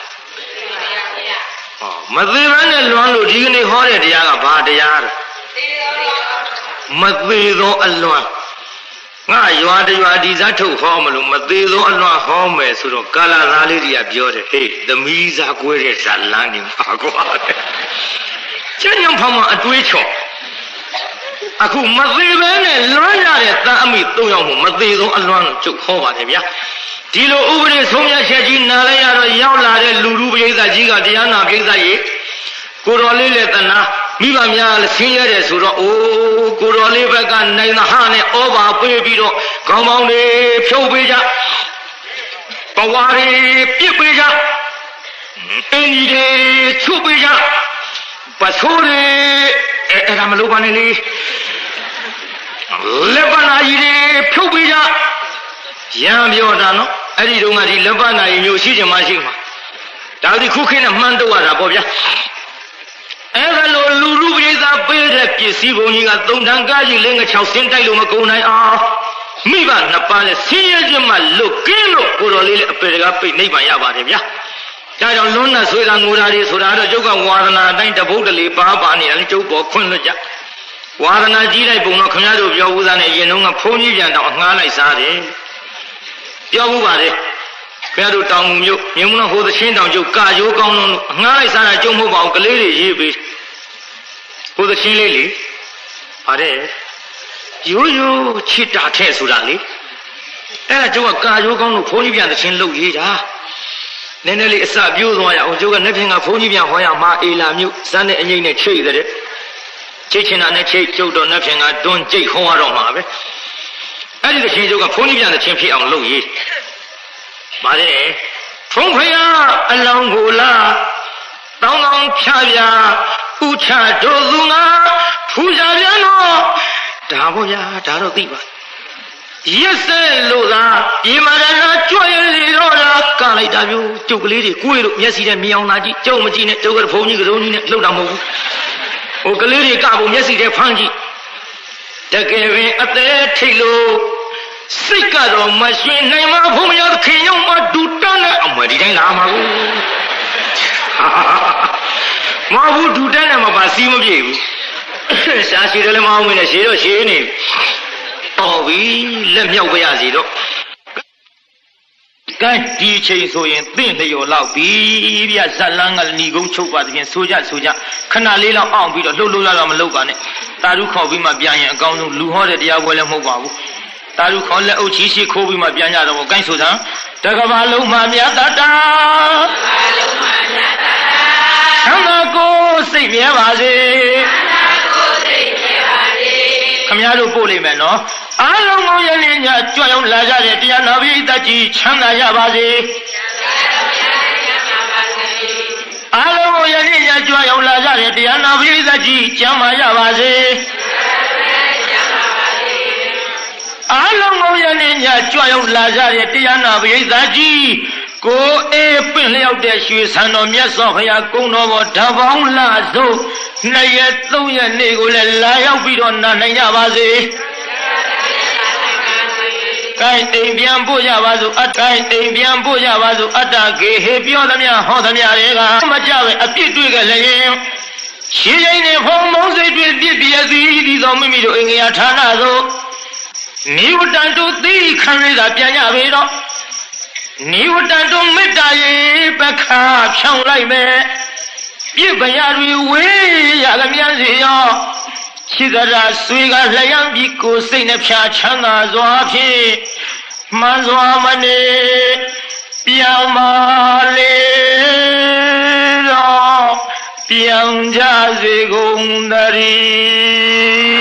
မသေးဘဲနဲ့လွမ်းလို့ဒီကနေ့ဟောတဲ့တရားကဘာတရားလဲမသေးသောအလွမ်းငါရွာတရွာဒီဇတ်ထုတ်ဟောမလို့မသေးသောအလွမ်းဟောမယ်ဆိုတော့ကာလာသားလေးတွေကပြောတယ်ဟေးသမီးစားကွဲတဲ့ဇာလန်းနေမှာကွာကျန်ညံဖောင်းမအတွေးချော်အခုမသေးဘဲနဲ့လွမ်းရတဲ့သားအမိသုံးယောက်ကိုမသေးသောအလွမ်းကျုပ်ဟောပါတယ်ဗျာဒီလိုဥပဒေဆုံးဖြတ်ချက်ကြီးနားလိုက်ရတော့ရောက်လာတဲ့လူလူပရိသတ်ကြီးကတရားနာပရိသတ်ကြီးကိုတော်လေးလည်းတနာမိဘများလည်းဆင်းရဲတယ်ဆိုတော့အိုးကိုတော်လေးဘက်ကနိုင်သဟနဲ့ဩဘာပေးပြီးတော့ခေါင်းပေါင်းတွေဖြုတ်ပေးကြပဝါတွေပြစ်ပေးကြအင်းကြီးတွေချုပ်ပေးကြပဆိုးတွေအဲ့ဒါမလုပ်ပါနဲ့လေလက်ပနာကြီးတွေဖြုတ်ပေးကြရံပြောတာနော်အဲ့ဒီတုန်းကဒီလက်ပနာရီမျိုးရှိချင်မှရှိမှာဒါဒီခုခေတ်နဲ့မှန်းတော့ရတာပေါ့ဗျာအဲ့ဒါလိုလူလူပရိသတ်ပေးတဲ့ပစ္စည်းပုံကြီးကသုံးထန်ကားကြီးလေးငါးချောင်းစင်းတိုက်လို့မကုန်နိုင်အောင်မိဘနှစ်ပါးနဲ့ဆင်းရဲခြင်းမှလွတ်ကင်းလို့ကိုတော်လေးလည်းအပေတကားပိတ်နိဗ္ဗာန်ရပါတယ်ဗျာဒါကြောင့်လွန်းနဲ့ဆွေတာငိုတာတွေဆိုတာတော့ကျုပ်ကဝါဒနာအတိုင်းတပုတ်တလေပါပါနေတယ်ကျုပ်ပေါ်ခွင့်လွတ်ကြဝါဒနာကြီးလိုက်ပုံတော့ခင်ဗျားတို့ပြောဦးသားနဲ့ရင်တော့ကဖုန်းကြီးပြန်တော့အငှားလိုက်စားတယ်ပြောမှုပါလေခင်ဗျားတို့တောင်မြို့မြင်းမလို့ဟိုသချင်းတောင်ကျုပ်ကာရိုးကောင်းလုံးလို့အငှားလိုက်စားတာကျုံမဟုတ်ပါဘူးကလေးတွေရေးပေးဟိုသချင်းလေးလေပါတယ်ရိုးရိုးချစ်တာထဲ့ဆိုတာလေအဲ့ဒါကျုပ်ကကာရိုးကောင်းလို့ဖုန်းကြီးပြန်သချင်းလုပ်ရေးတာနည်းနည်းလေးအစပြိုးသွားရအောင်ကျုပ်ကနှစ်ဖြင့်ကဖုန်းကြီးပြန်ဟောရမှာအေလာမြို့စမ်းတဲ့အငိမ့်နဲ့ချိတ်တဲ့ချိတ်ချင်တာနဲ့ချိတ်ကျုပ်တော့နှစ်ဖြင့်ကတွန်းကြိတ်ဟောရတော့မှာပဲအဲ့ဒီသချင်းကျုပ်ကဖုန်းကြီးပြန်သချင်းဖြစ်အောင်လုပ်ရေးပါတယ်ဖုန်းဖယားအလောင်းကိုလားတောင်းတောင်းဖြားဖြားဥချတို့သူငါဖူကြပြန်တော့ဒါပေါ့ဗျာဒါတော့သိပါရက်စဲလို့သာပြေမာရနာကြွရလေတော့လားကလိုက်တာမျိုးကျုပ်ကလေးတွေကိုယ်လို့မျက်စိနဲ့မြင်အောင်သာကြည့်ကျုပ်မကြည့်နဲ့ကျုပ်ကဖုန်းကြီးကစုံကြီးနဲ့လှုပ်တာမဟုတ်ဘူးဟိုကလေးတွေကပုံမျက်စိနဲ့ဖမ်းကြည့်တကယ်ပင်အသေးထိတ်လို့စိတ်ကတော့မရွှင်နိုင်မှာဘုံရခင်ရောက်မှဒူတန်းနဲ့အမွေဒီတိုင်းလာမှာကိုမဟုတ်ဘူးဒူတန်းနဲ့မပါစီးမပြေဘူးရှားရှိတယ်လည်းမအောင်မင်းနဲ့ရှည်တော့ရှည်နေတော်ပြီလက်မြောက်ပြရစီတော့ကဲဒီချိန်ဆိုရင်သင့်လျော်လောက်ပြီဗျဇက်လန်းကဏီကုန်းချုပ်ပါသဖြင့်ဆိုကြဆိုကြခဏလေးလောက်အောင်ပြီးတော့လှုပ်လှုပ်ရတော့မလုပ်ပါနဲ့တာရုခေါ်ပြီးမှပြန်ရင်အကောင်းဆုံးလူဟောတဲ့တရားပွဲလည်းမဟုတ်ပါဘူးတာရုခေါ်လက်အုပ်ချီရှိခိုးပြီးမှပြန်ကြတော့ကိုင်းဆိုသံတကဘာလုံးမှမြတ်တတာသံဃာကိုစိတ်မြဲပါစေခမရတို့ပို့လိမ့်မယ်နော်အားလုံးကောင်းရည်ညကြွရောက်လာကြတဲ့တရားနာပိသကြီးချမ်းသာရပါစေအားလုံးကောင်းရည်ညကြွရောက်လာကြတဲ့တရားနာပိသကြီးကျမ်းမာရပါစေအားလုံးကောင်းရည်ညကြွရောက်လာကြတဲ့တရားနာပိသကြီးကိုအေးပင့်လျောက်တဲ့ရွှေဆံတော်မြတ်စွာဘုရားကုန်းတော်ဘောဓပေါင်းလာစို့နှစ်ရက်သုံးရက်နေ့ကိုလည်းလာရောက်ပြီးတော့နာနိုင်ကြပါစေကိုင်အိမ်ပြန်ပို့ကြပါစို့အကိုင်အိမ်ပြန်ပို့ကြပါစို့အတ္တကေဟေပြောသမျှဟောသမျှတွေကမကြပဲအပြစ်တွေ့ကြလည်းရှင်းရင်နဲ့ဖုံမုံစိတ်တွေပြစ်ပြည့်စည်ဒီသောမိမိတို့အင်္ဂါဌာနသို့နိဝတ္တန်တို့သိခံရတာပြန်ကြပြီတော့နိဝတ္တတုမေတ္တာရေပခါဖြောင်းလိုက်မယ်ပြစ်ပရာတွေဝေးရသမျှစီရောရှိသရာဆွေကလျံပြီးကိုယ်စိတ်နှဖျားချမ်းသာစွာဖြင့်မှန်စွာမနေပြောင်းပါလေတော့ပြောင်းကြစေကုန်သတည်း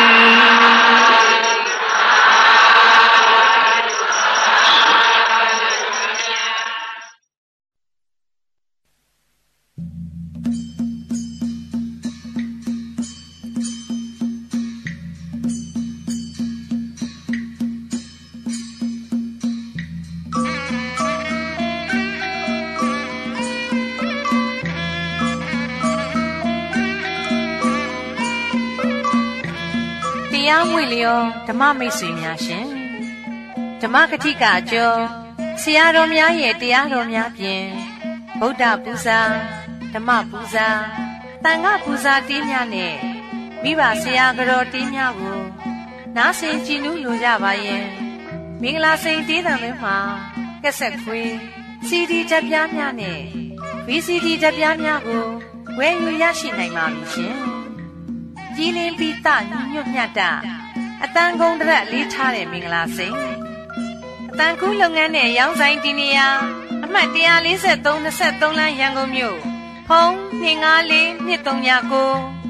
တရားမွေလျောဓမ္မမိတ်ဆွေများရှင်ဓမ္မကတိကအကျော်ဆရာတော်များရဲ့တရားတော်များဖြင့်ဗုဒ္ဓပူဇာဓမ္မပူဇာသံဃပူဇာတေးများနဲ့မိဘဆရာကတော်တေးများကိုနားဆင်ကြည်နူးလိုကြပါရဲ့မင်္ဂလာစိန်တေးသံတွေမှာကက်ဆက်ခွေး စီဒီ ဓာတ်ပြားများနဲ့ ဗီ စီ ဒီ ဓာတ်ပြားများကိုဝယ်ယူရရှိနိုင်ပါပြီရှင်ကြည်လင်ပိသညွတ်မြတ်တာအတန်ကုန်တရက်လေးထားတဲ့မင်္ဂလာစိန်အတန်ကူးလုပ်ငန်းနဲ့ရောင်းဆိုင်ဒီနေရာအမှတ်one forty-three 23လမ်းရန်ကုန်မြို့ဖုန်းtwo five four two three nineကို